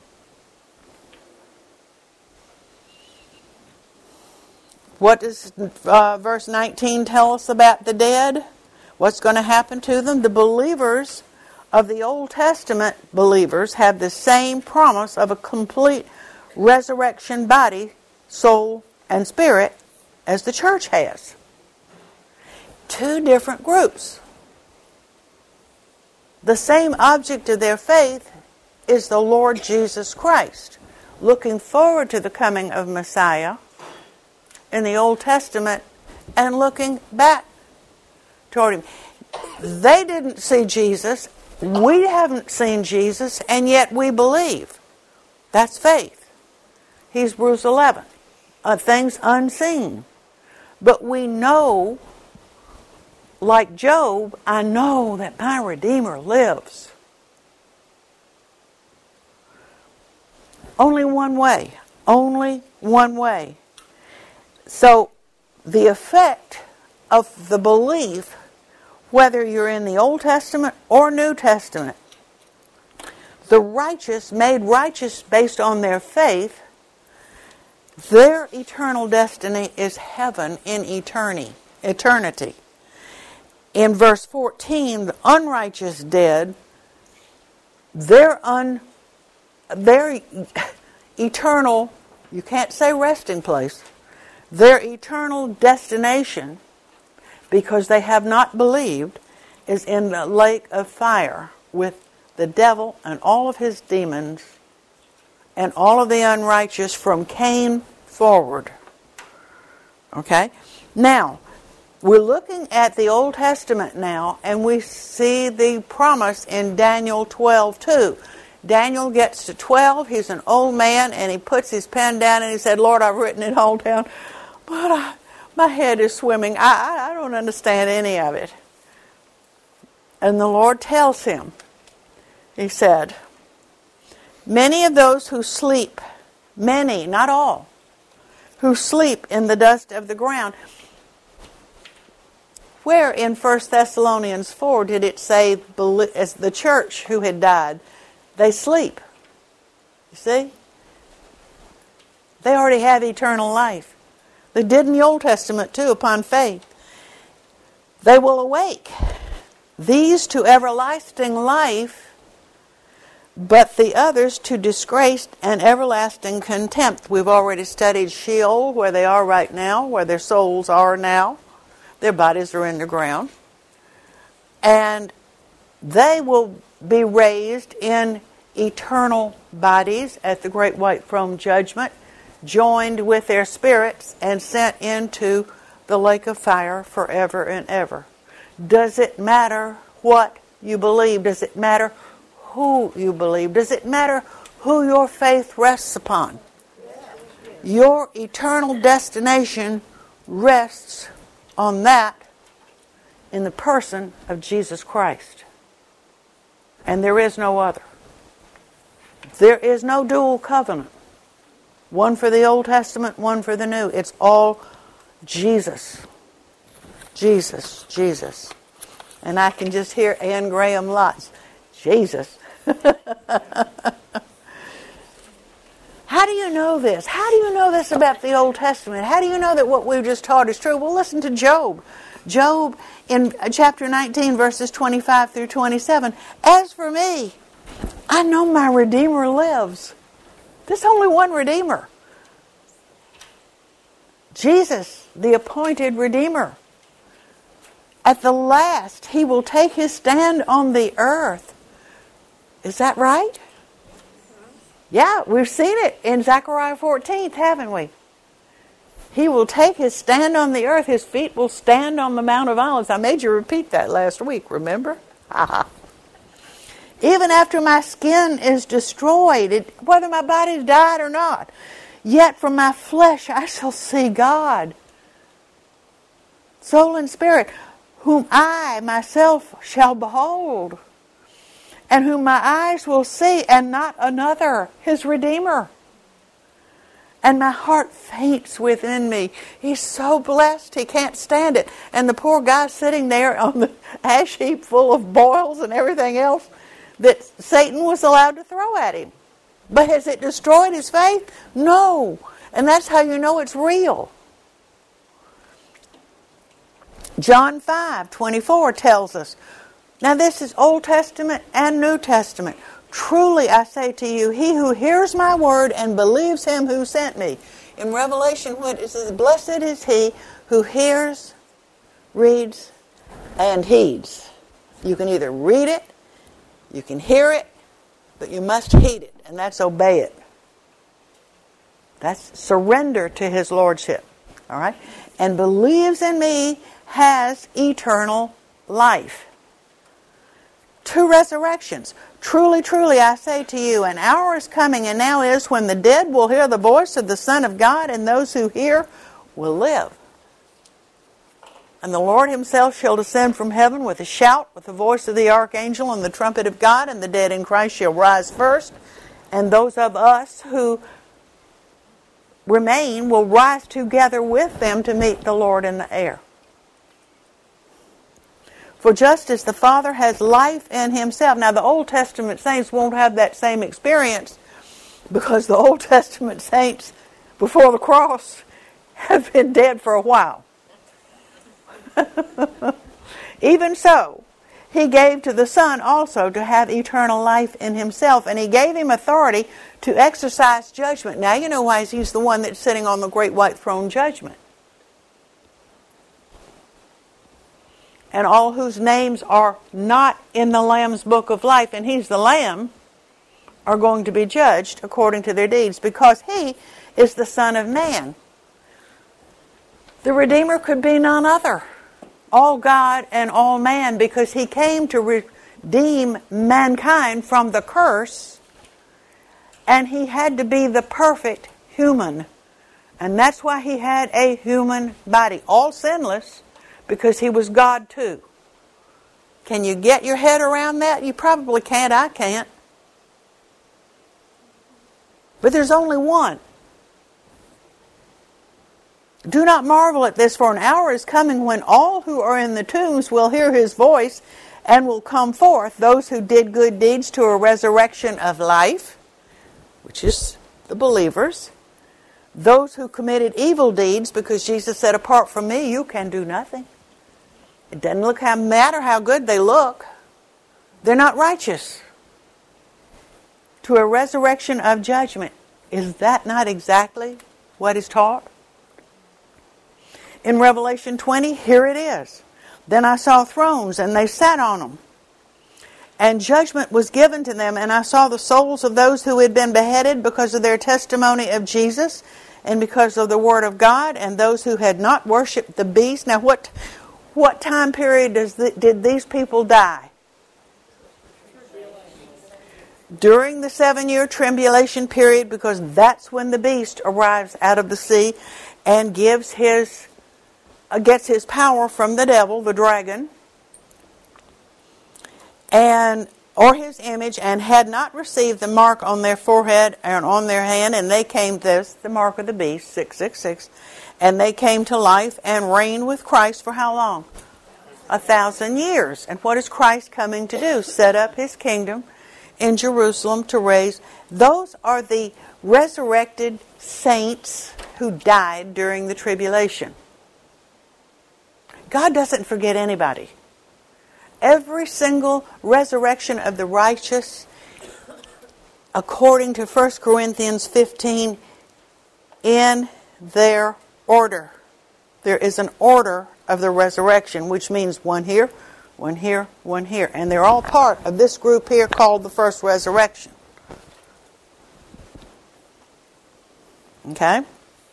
Speaker 1: What does verse 19 tell us about the dead? What's going to happen to them? The believers of the Old Testament believers have the same promise of a complete resurrection body, soul, and spirit as the church has. Two different groups. The same object of their faith is the Lord Jesus Christ, looking forward to the coming of Messiah in the Old Testament and looking back toward him. They didn't see Jesus. We haven't seen Jesus, and yet we believe. That's faith. Hebrews 11. Things unseen. But we know, like Job, I know that my Redeemer lives. Only one way. Only one way. So, the effect of the belief, whether you're in the Old Testament or New Testament, the righteous, made righteous based on their faith, their eternal destiny is heaven in eternity. In verse 14, the unrighteous dead, their eternal, you can't say resting place, their eternal destination, because they have not believed, is in the lake of fire with the devil and all of his demons and all of the unrighteous from Cain forward. Okay? Now, we're looking at the Old Testament now, and we see the promise in Daniel 12:2. Daniel gets to 12, he's an old man, and he puts his pen down and he said, Lord, I've written it all down, but my head is swimming. I don't understand any of it. And the Lord tells him, he said, many of those who sleep, many, not all, who sleep in the dust of the ground. Where in 1 Thessalonians 4 did it say, as the church who had died, they sleep? You see? They already have eternal life. They did in the Old Testament too, upon faith. They will awake. These to everlasting life, but the others to disgrace and everlasting contempt. We've already studied Sheol, where they are right now, where their souls are now. Their bodies are in the ground. And they will be raised in eternal bodies at the great white throne judgment, joined with their spirits and sent into the lake of fire forever and ever. Does it matter what you believe? Does it matter who you believe? Does it matter who your faith rests upon? Your eternal destination rests on that in the person of Jesus Christ. And there is no other. There is no dual covenant. One for the Old Testament, one for the New. It's all Jesus. Jesus, Jesus. And I can just hear Ann Graham lots. Jesus. How do you know this? How do you know this about the Old Testament? How do you know that what we've just taught is true? Well, listen to Job. Job in chapter 19, verses 25 through 27. As for me, I know my Redeemer lives. There's only one Redeemer. Jesus, the appointed Redeemer. At the last, He will take His stand on the earth. Is that right? Yeah, we've seen it in Zechariah 14, haven't we? He will take His stand on the earth. His feet will stand on the Mount of Olives. I made you repeat that last week, remember? Even after my skin is destroyed, whether my body's died or not, yet from my flesh I shall see God, soul and spirit, whom I myself shall behold, and whom my eyes will see, and not another, His Redeemer. And my heart faints within me. He's so blessed, he can't stand it. And the poor guy sitting there on the ash heap full of boils and everything else that Satan was allowed to throw at him. But has it destroyed his faith? No. And that's how you know it's real. John 5:24 tells us, now this is Old Testament and New Testament. Truly I say to you, he who hears my word and believes Him who sent me. In Revelation, when it says, blessed is he who hears, reads, and heeds. You can either read it, you can hear it, but you must heed it, and that's obey it. That's surrender to His Lordship. All right? And believes in me has eternal life. 2 resurrections. Truly, truly, I say to you, an hour is coming, and now is, when the dead will hear the voice of the Son of God, and those who hear will live. And the Lord himself shall descend from heaven with a shout, with the voice of the archangel, and the trumpet of God, and the dead in Christ shall rise first, and those of us who remain will rise together with them to meet the Lord in the air. For just as the Father has life in himself. Now the Old Testament saints won't have that same experience, because the Old Testament saints before the cross have been dead for a while. Even so, he gave to the Son also to have eternal life in himself, and he gave him authority to exercise judgment. Now you know why he's the one that's sitting on the great white throne judgment. And all whose names are not in the Lamb's book of life, and he's the Lamb, are going to be judged according to their deeds, because he is the Son of Man. The Redeemer could be none other, all God and all man, because he came to redeem mankind from the curse, and he had to be the perfect human. And that's why he had a human body, all sinless, because he was God too. Can you get your head around that? You probably can't. I can't. But there's only one. Do not marvel at this, for an hour is coming when all who are in the tombs will hear his voice and will come forth, those who did good deeds to a resurrection of life, which is the believers, those who committed evil deeds, because Jesus said, apart from me, you can do nothing. It doesn't matter how good they look. They're not righteous. To a resurrection of judgment. Is that not exactly what is taught? In Revelation 20, here it is. Then I saw thrones, and they sat on them. And judgment was given to them, and I saw the souls of those who had been beheaded because of their testimony of Jesus, and because of the word of God, and those who had not worshipped the beast. Now what time period did these people die? During the 7-year tribulation period, because that's when the beast arrives out of the sea and gets his power from the devil, the dragon, or his image, and had not received the mark on their forehead and on their hand, and they came, this, the mark of the beast, 666, and they came to life and reigned with Christ for how long? 1,000 years. And what is Christ coming to do? Set up his kingdom in Jerusalem to raise. Those are the resurrected saints who died during the tribulation. God doesn't forget anybody. Every single resurrection of the righteous, according to 1 Corinthians 15, in their order. There is an order of the resurrection, which means one here, one here, one here. And they're all part of this group here called the first resurrection. Okay?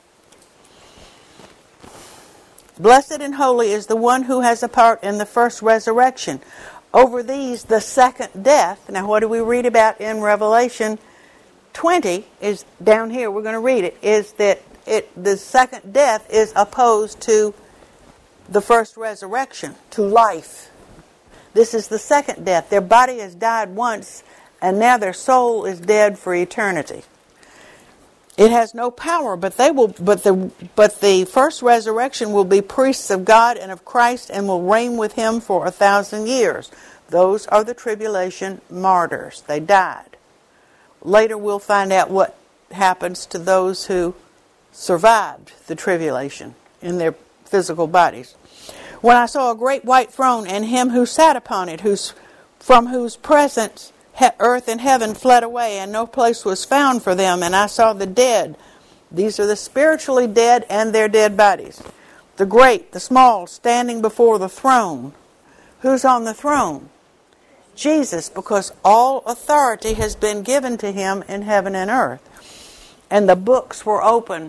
Speaker 1: Blessed and holy is the one who has a part in the first resurrection. Over these, the second death. Now, what do we read about in Revelation 20? Is down here, we're going to read it, is that the second death is opposed to the first resurrection, to life. This is the second death. Their body has died once, and now their soul is dead for eternity. It has no power, but the first resurrection will be priests of God and of Christ, and will reign with him for 1,000 years. Those are the tribulation martyrs. They died. Later we'll find out what happens to those who survived the tribulation in their physical bodies. When I saw a great white throne, and him who sat upon it, from whose presence earth and heaven fled away, and no place was found for them. And I saw the dead. These are the spiritually dead and their dead bodies. The great, the small, standing before the throne. Who's on the throne? Jesus, because all authority has been given to him in heaven and earth. And the books were open.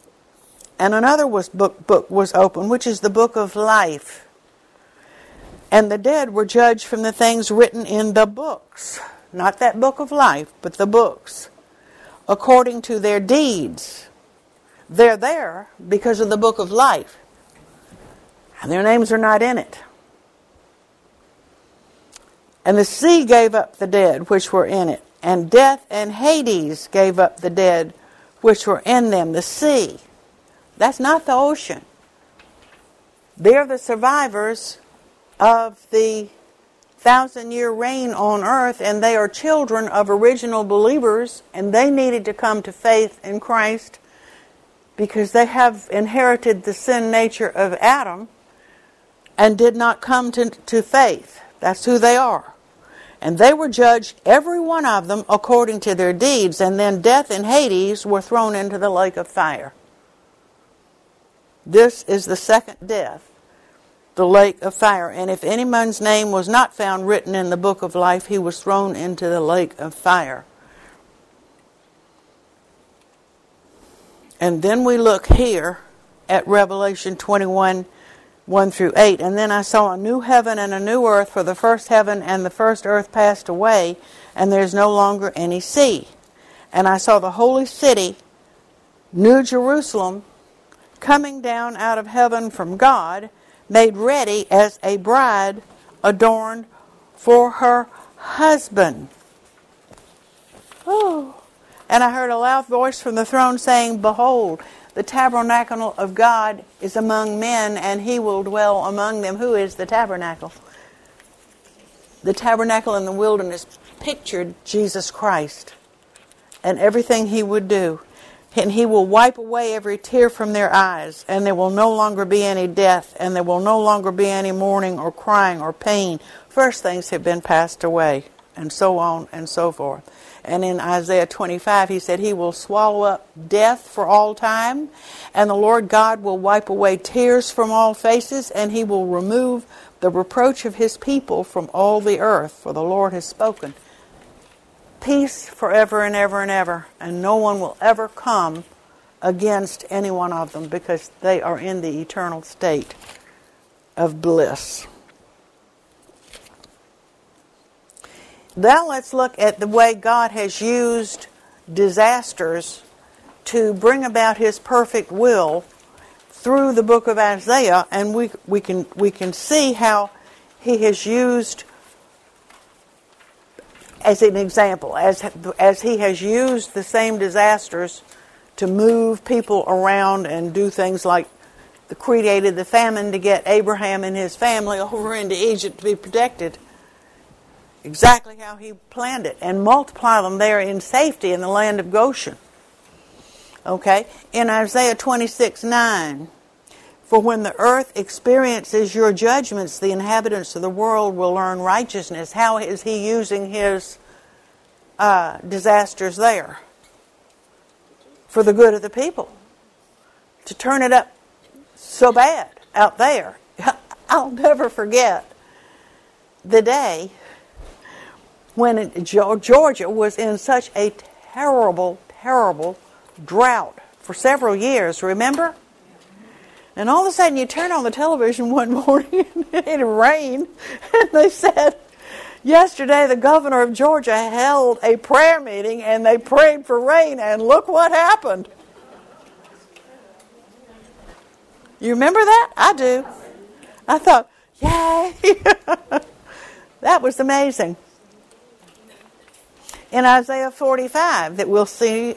Speaker 1: And another book was open, which is the book of life. And the dead were judged from the things written in the books. Not that book of life, but the books. According to their deeds. They're there because of the book of life. And their names are not in it. And the sea gave up the dead which were in it. And death and Hades gave up the dead which were in them. The sea. That's not the ocean. They're the survivors of the 1,000-year reign on earth, and they are children of original believers, and they needed to come to faith in Christ because they have inherited the sin nature of Adam and did not come to faith. That's who they are. And they were judged, every one of them, according to their deeds, and then death and Hades were thrown into the lake of fire. This is the second death, the lake of fire. And if any man's name was not found written in the book of life, he was thrown into the lake of fire. And then we look here at Revelation 21, 1 through 8. And then I saw a new heaven and a new earth, for the first heaven and the first earth passed away, and there's no longer any sea. And I saw the holy city, New Jerusalem, coming down out of heaven from God, made ready as a bride adorned for her husband. Oh. And I heard a loud voice from the throne saying, Behold, the tabernacle of God is among men, and he will dwell among them. Who is the tabernacle? The tabernacle in the wilderness pictured Jesus Christ and everything he would do. And he will wipe away every tear from their eyes, and there will no longer be any death, and there will no longer be any mourning or crying or pain. First things have been passed away, and so on and so forth. And in Isaiah 25, he said he will swallow up death for all time, and the Lord God will wipe away tears from all faces, and he will remove the reproach of his people from all the earth, for the Lord has spoken. Peace forever and ever and ever, and no one will ever come against any one of them because they are in the eternal state of bliss. Now let's look at the way God has used disasters to bring about his perfect will through the book of Isaiah, and we can see how he has used, as an example, as he has used the same disasters to move people around and do things like created the famine to get Abraham and his family over into Egypt to be protected. Exactly how he planned it, and multiply them there in safety in the land of Goshen. Okay? In Isaiah 26:9, for when the earth experiences your judgments, the inhabitants of the world will learn righteousness. How is he using his disasters there? For the good of the people. To turn it up so bad out there. I'll never forget the day when Georgia was in such a terrible, terrible drought for several years, remember? And all of a sudden you turn on the television one morning and it rained, and they said, yesterday the governor of Georgia held a prayer meeting and they prayed for rain, and look what happened. You remember that? I do. I thought, yay! That was amazing. In Isaiah 45 that we'll see,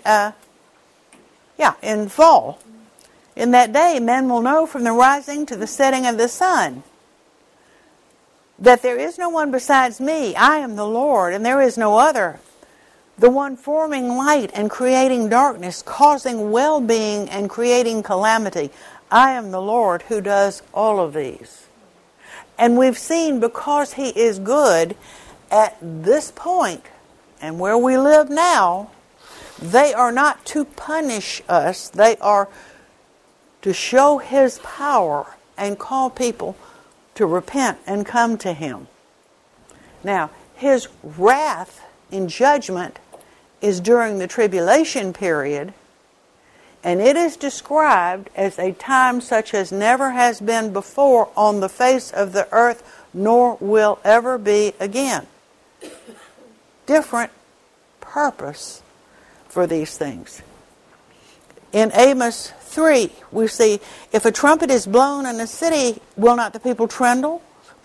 Speaker 1: in fall. In that day, men will know from the rising to the setting of the sun that there is no one besides me. I am the Lord, and there is no other. The one forming light and creating darkness, causing well-being and creating calamity. I am the Lord who does all of these. And we've seen, because he is good at this point, and where we live now, they are not to punish us. They are to show his power and call people to repent and come to him. Now, his wrath in judgment is during the tribulation period, and it is described as a time such as never has been before on the face of the earth, nor will ever be again. Different purpose for these things. In Amos 3, we see, if a trumpet is blown in a city, will not the people tremble?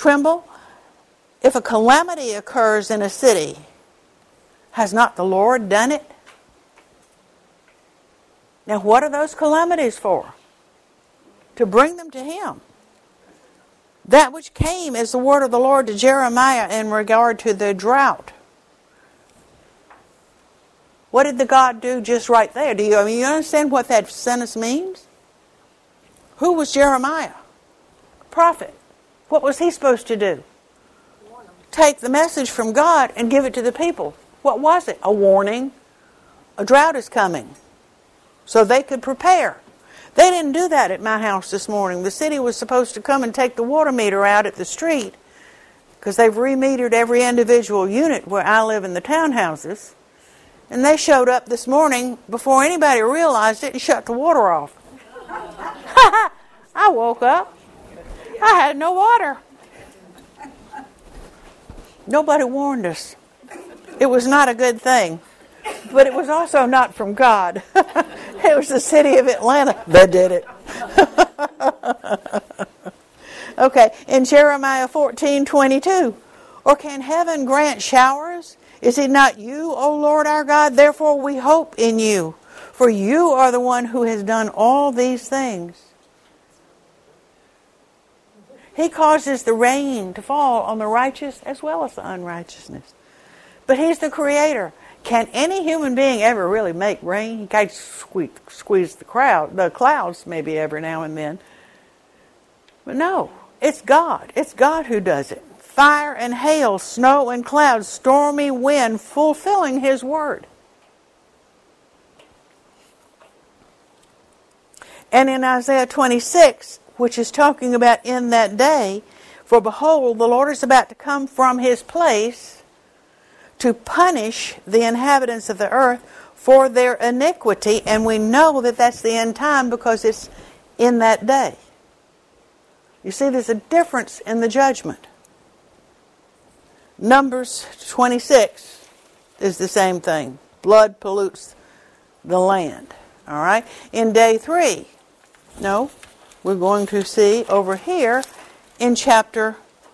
Speaker 1: If a calamity occurs in a city, has not the Lord done it? Now, what are those calamities for? To bring them to Him. That which came is the word of the Lord to Jeremiah in regard to the drought. What did the God do just right there? Do you understand what that sentence means? Who was Jeremiah? Prophet. What was he supposed to do? Take the message from God and give it to the people. What was it? A warning. A drought is coming. So they could prepare. They didn't do that at my house this morning. The city was supposed to come and take the water meter out at the street because they've remetered every individual unit where I live in the townhouses. And they showed up this morning before anybody realized it and shut the water off. I woke up. I had no water. Nobody warned us. It was not a good thing. But it was also not from God. It was the city of Atlanta that did it. Okay, in Jeremiah 14:22, or can heaven grant showers? Is it not you, O Lord our God? Therefore we hope in you, for you are the one who has done all these things. He causes the rain to fall on the righteous as well as the unrighteousness. But He's the Creator. Can any human being ever really make rain? He can squeeze the clouds maybe every now and then. But no, it's God. It's God who does it. Fire and hail, snow and clouds, stormy wind, fulfilling His word. And in Isaiah 26, which is talking about in that day, for behold, the Lord is about to come from His place to punish the inhabitants of the earth for their iniquity. And we know that that's the end time because it's in that day. You see, there's a difference in the judgment. Numbers 26 is the same thing. Blood pollutes the land. All right? In day 3, we're going to see over here in chapter,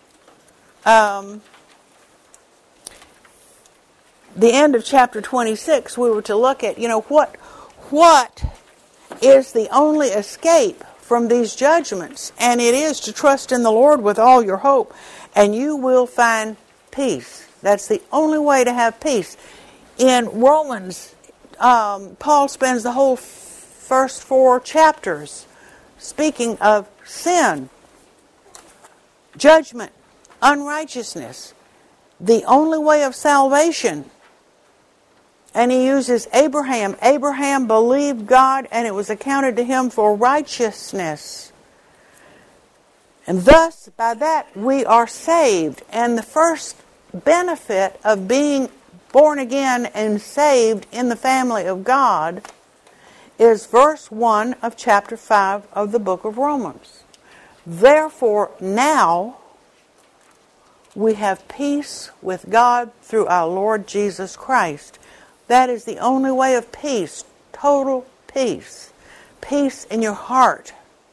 Speaker 1: the end of chapter 26, we were to look at, what is the only escape from these judgments? And it is to trust in the Lord with all your hope, and you will find peace. That's the only way to have peace. In Romans, Paul spends the whole first 4 chapters speaking of sin, judgment, unrighteousness, the only way of salvation. And he uses Abraham. Abraham believed God, and it was accounted to him for righteousness. And thus, by that, we are saved. And the first benefit of being born again and saved in the family of God is verse 1 of chapter 5 of the book of Romans. Therefore, now we have peace with God through our Lord Jesus Christ. That is the only way of peace, total peace. Peace in your heart.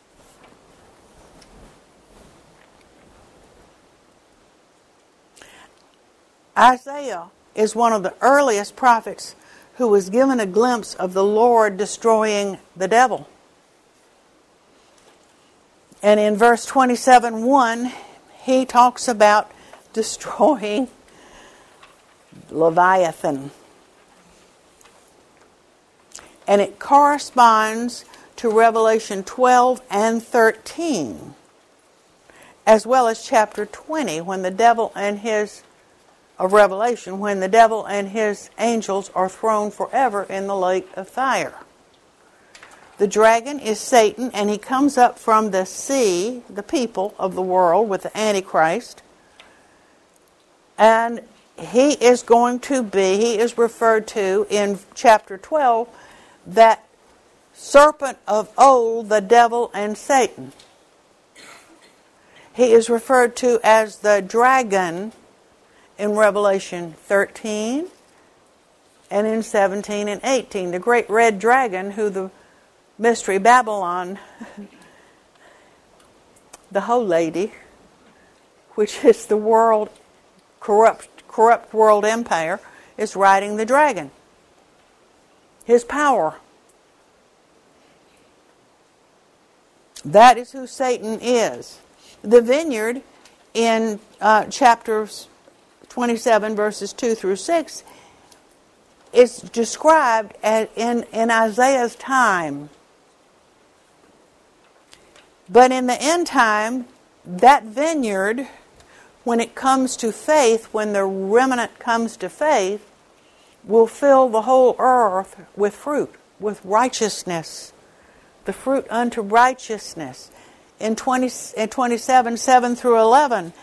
Speaker 1: Isaiah is one of the earliest prophets who was given a glimpse of the Lord destroying the devil. And in verse 27:1, he talks about destroying Leviathan. And it corresponds to Revelation 12 and 13, as well as chapter 20, when the devil and his angels are thrown forever in the lake of fire. The dragon is Satan, and he comes up from the sea, the people of the world, with the Antichrist. And he is referred to in chapter 12, that serpent of old, the devil and Satan. He is referred to as the dragon in Revelation 13 and in 17 and 18. The great red dragon who the Mystery Babylon, the whole lady, which is the world, corrupt world empire, is riding the dragon. His power. That is who Satan is. The vineyard in chapters 27, verses 2 through 6, is described in Isaiah's time. But in the end time, that vineyard, when it comes to faith, when the remnant comes to faith, will fill the whole earth with fruit, with righteousness. The fruit unto righteousness. In 27, 7 through 11,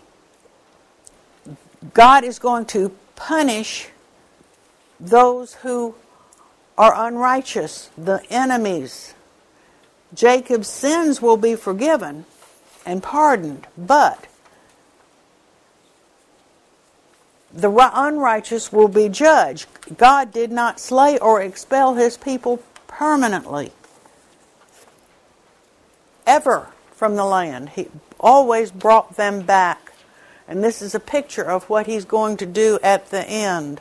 Speaker 1: God is going to punish those who are unrighteous, the enemies. Jacob's sins will be forgiven and pardoned, but the unrighteous will be judged. God did not slay or expel His people permanently, ever, from the land. He always brought them back. And this is a picture of what He's going to do at the end.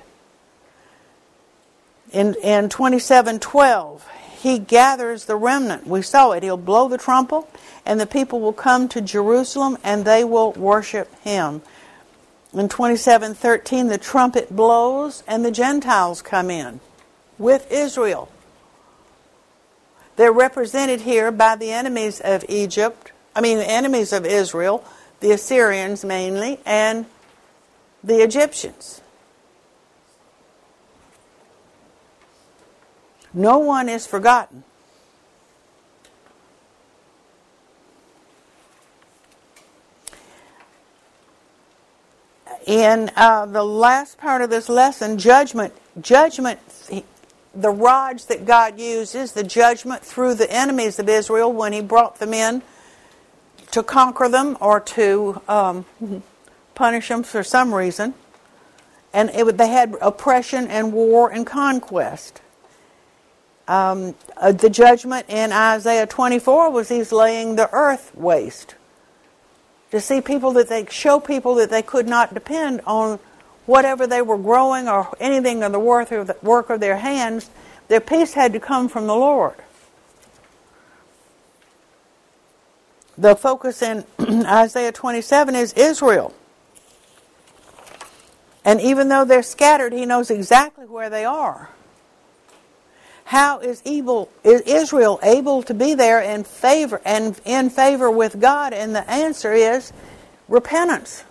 Speaker 1: In 27:12, He gathers the remnant. We saw it. He'll blow the trumpet, and the people will come to Jerusalem, and they will worship Him. In 27:13, the trumpet blows, and the Gentiles come in with Israel. They're represented here by the enemies of the enemies of Israel, the Assyrians mainly, and the Egyptians. No one is forgotten. In the last part of this lesson, judgment, the rods that God uses, the judgment through the enemies of Israel when He brought them in to conquer them or to punish them for some reason. And they had oppression and war and conquest. The judgment in Isaiah 24 was He's laying the earth waste. To show people that they could not depend on whatever they were growing or anything of the work of their hands. Their peace had to come from the Lord. The focus in Isaiah 27 is Israel. And even though they're scattered, He knows exactly where they are. How is Israel able to be there in favor with God? And the answer is repentance.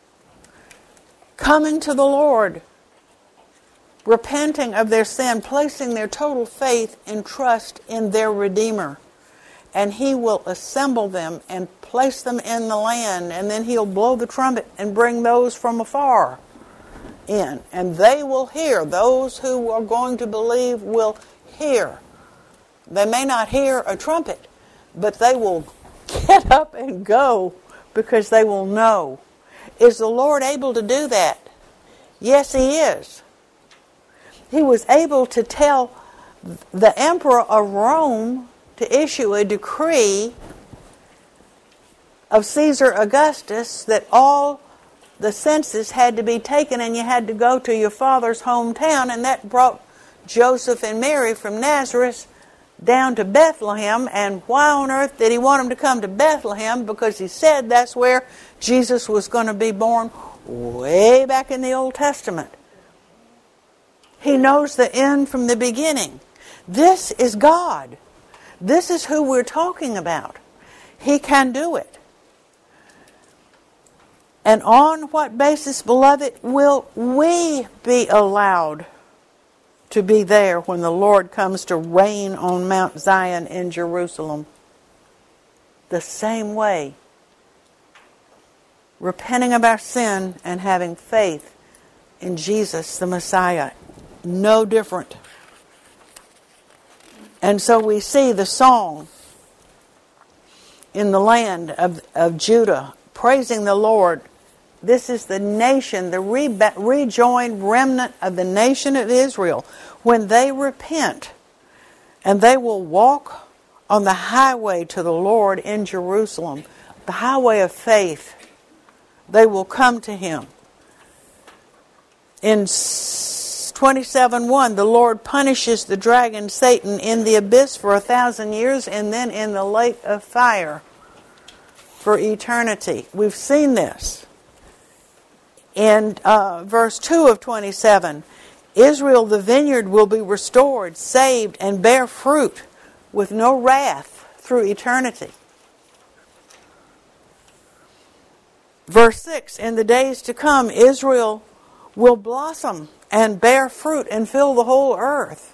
Speaker 1: Coming to the Lord, repenting of their sin, placing their total faith and trust in their Redeemer. And He will assemble them and place them in the land, and then He'll blow the trumpet and bring those from afar in. And they will hear. Those who are going to believe will hear. They may not hear a trumpet, but they will get up and go because they will know. Is the Lord able to do that? Yes, He is. He was able to tell the emperor of Rome to issue a decree of Caesar Augustus that all the census had to be taken and you had to go to your father's hometown, and that brought Joseph and Mary from Nazareth down to Bethlehem. And why on earth did He want them to come to Bethlehem? Because He said that's where Jesus was going to be born way back in the Old Testament. He knows the end from the beginning. This is God. This is who we're talking about. He can do it. And on what basis, beloved, will we be allowed to be there when the Lord comes to reign on Mount Zion in Jerusalem? The same way. Repenting of our sin and having faith in Jesus the Messiah. No different. And so we see the song in the land of Judah, praising the Lord. This is the nation, the rejoined remnant of the nation of Israel. When they repent, and they will walk on the highway to the Lord in Jerusalem, the highway of faith, they will come to Him. In 27:1, the Lord punishes the dragon Satan in the abyss for 1,000 years and then in the lake of fire for eternity. We've seen this. In verse 2 of 27, Israel, the vineyard, will be restored, saved, and bear fruit with no wrath through eternity. Verse 6, in the days to come, Israel will blossom and bear fruit and fill the whole earth.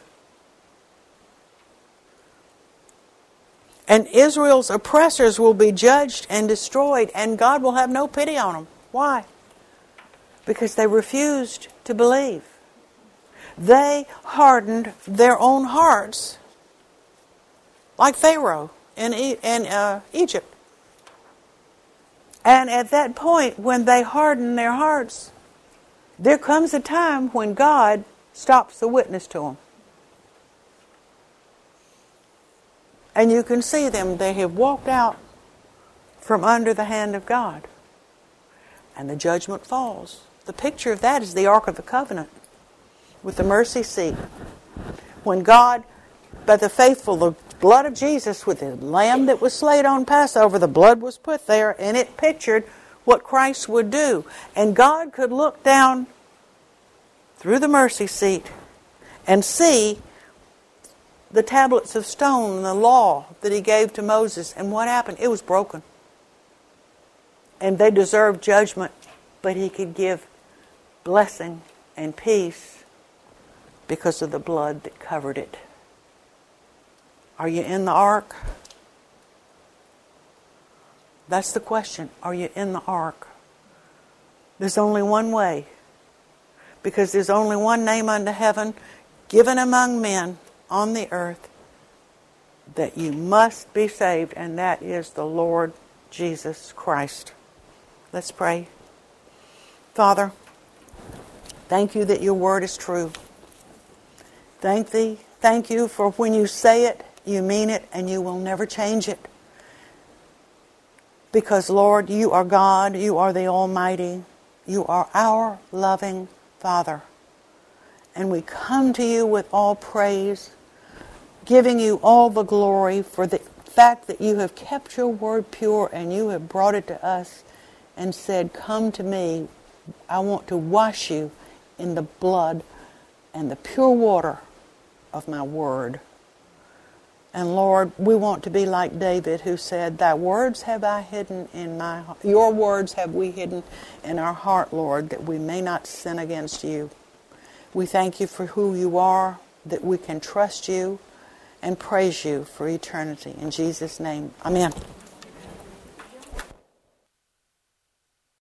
Speaker 1: And Israel's oppressors will be judged and destroyed, and God will have no pity on them. Why? Because they refused to believe. They hardened their own hearts, like Pharaoh in Egypt. And at that point, when they harden their hearts, there comes a time when God stops the witness to them. And you can see them. They have walked out from under the hand of God. And the judgment falls. The picture of that is the Ark of the Covenant with the mercy seat. When God, by the faithful, the blood of Jesus with the lamb that was slain on Passover, the blood was put there, and it pictured what Christ would do. And God could look down through the mercy seat and see the tablets of stone and the law that He gave to Moses. And what happened? It was broken. And they deserved judgment, but He could give blessing and peace because of the blood that covered it. Are you in the ark? That's the question. Are you in the ark? There's only one way. Because there's only one name under heaven given among men on the earth that you must be saved, and that is the Lord Jesus Christ. Let's pray. Father, thank You that Your word is true. Thank You for when You say it, You mean it, and You will never change it. Because, Lord, You are God, You are the Almighty, You are our loving Father. And we come to You with all praise, giving You all the glory for the fact that You have kept Your word pure and You have brought it to us and said, come to Me. I want to wash you in the blood and the pure water of My word. And Lord, we want to be like David, who said, Thy words have I hidden in my heart. Your words have we hidden in our heart, Lord, that we may not sin against You. We thank You for who You are, that we can trust You and praise You for eternity. In Jesus' name, amen.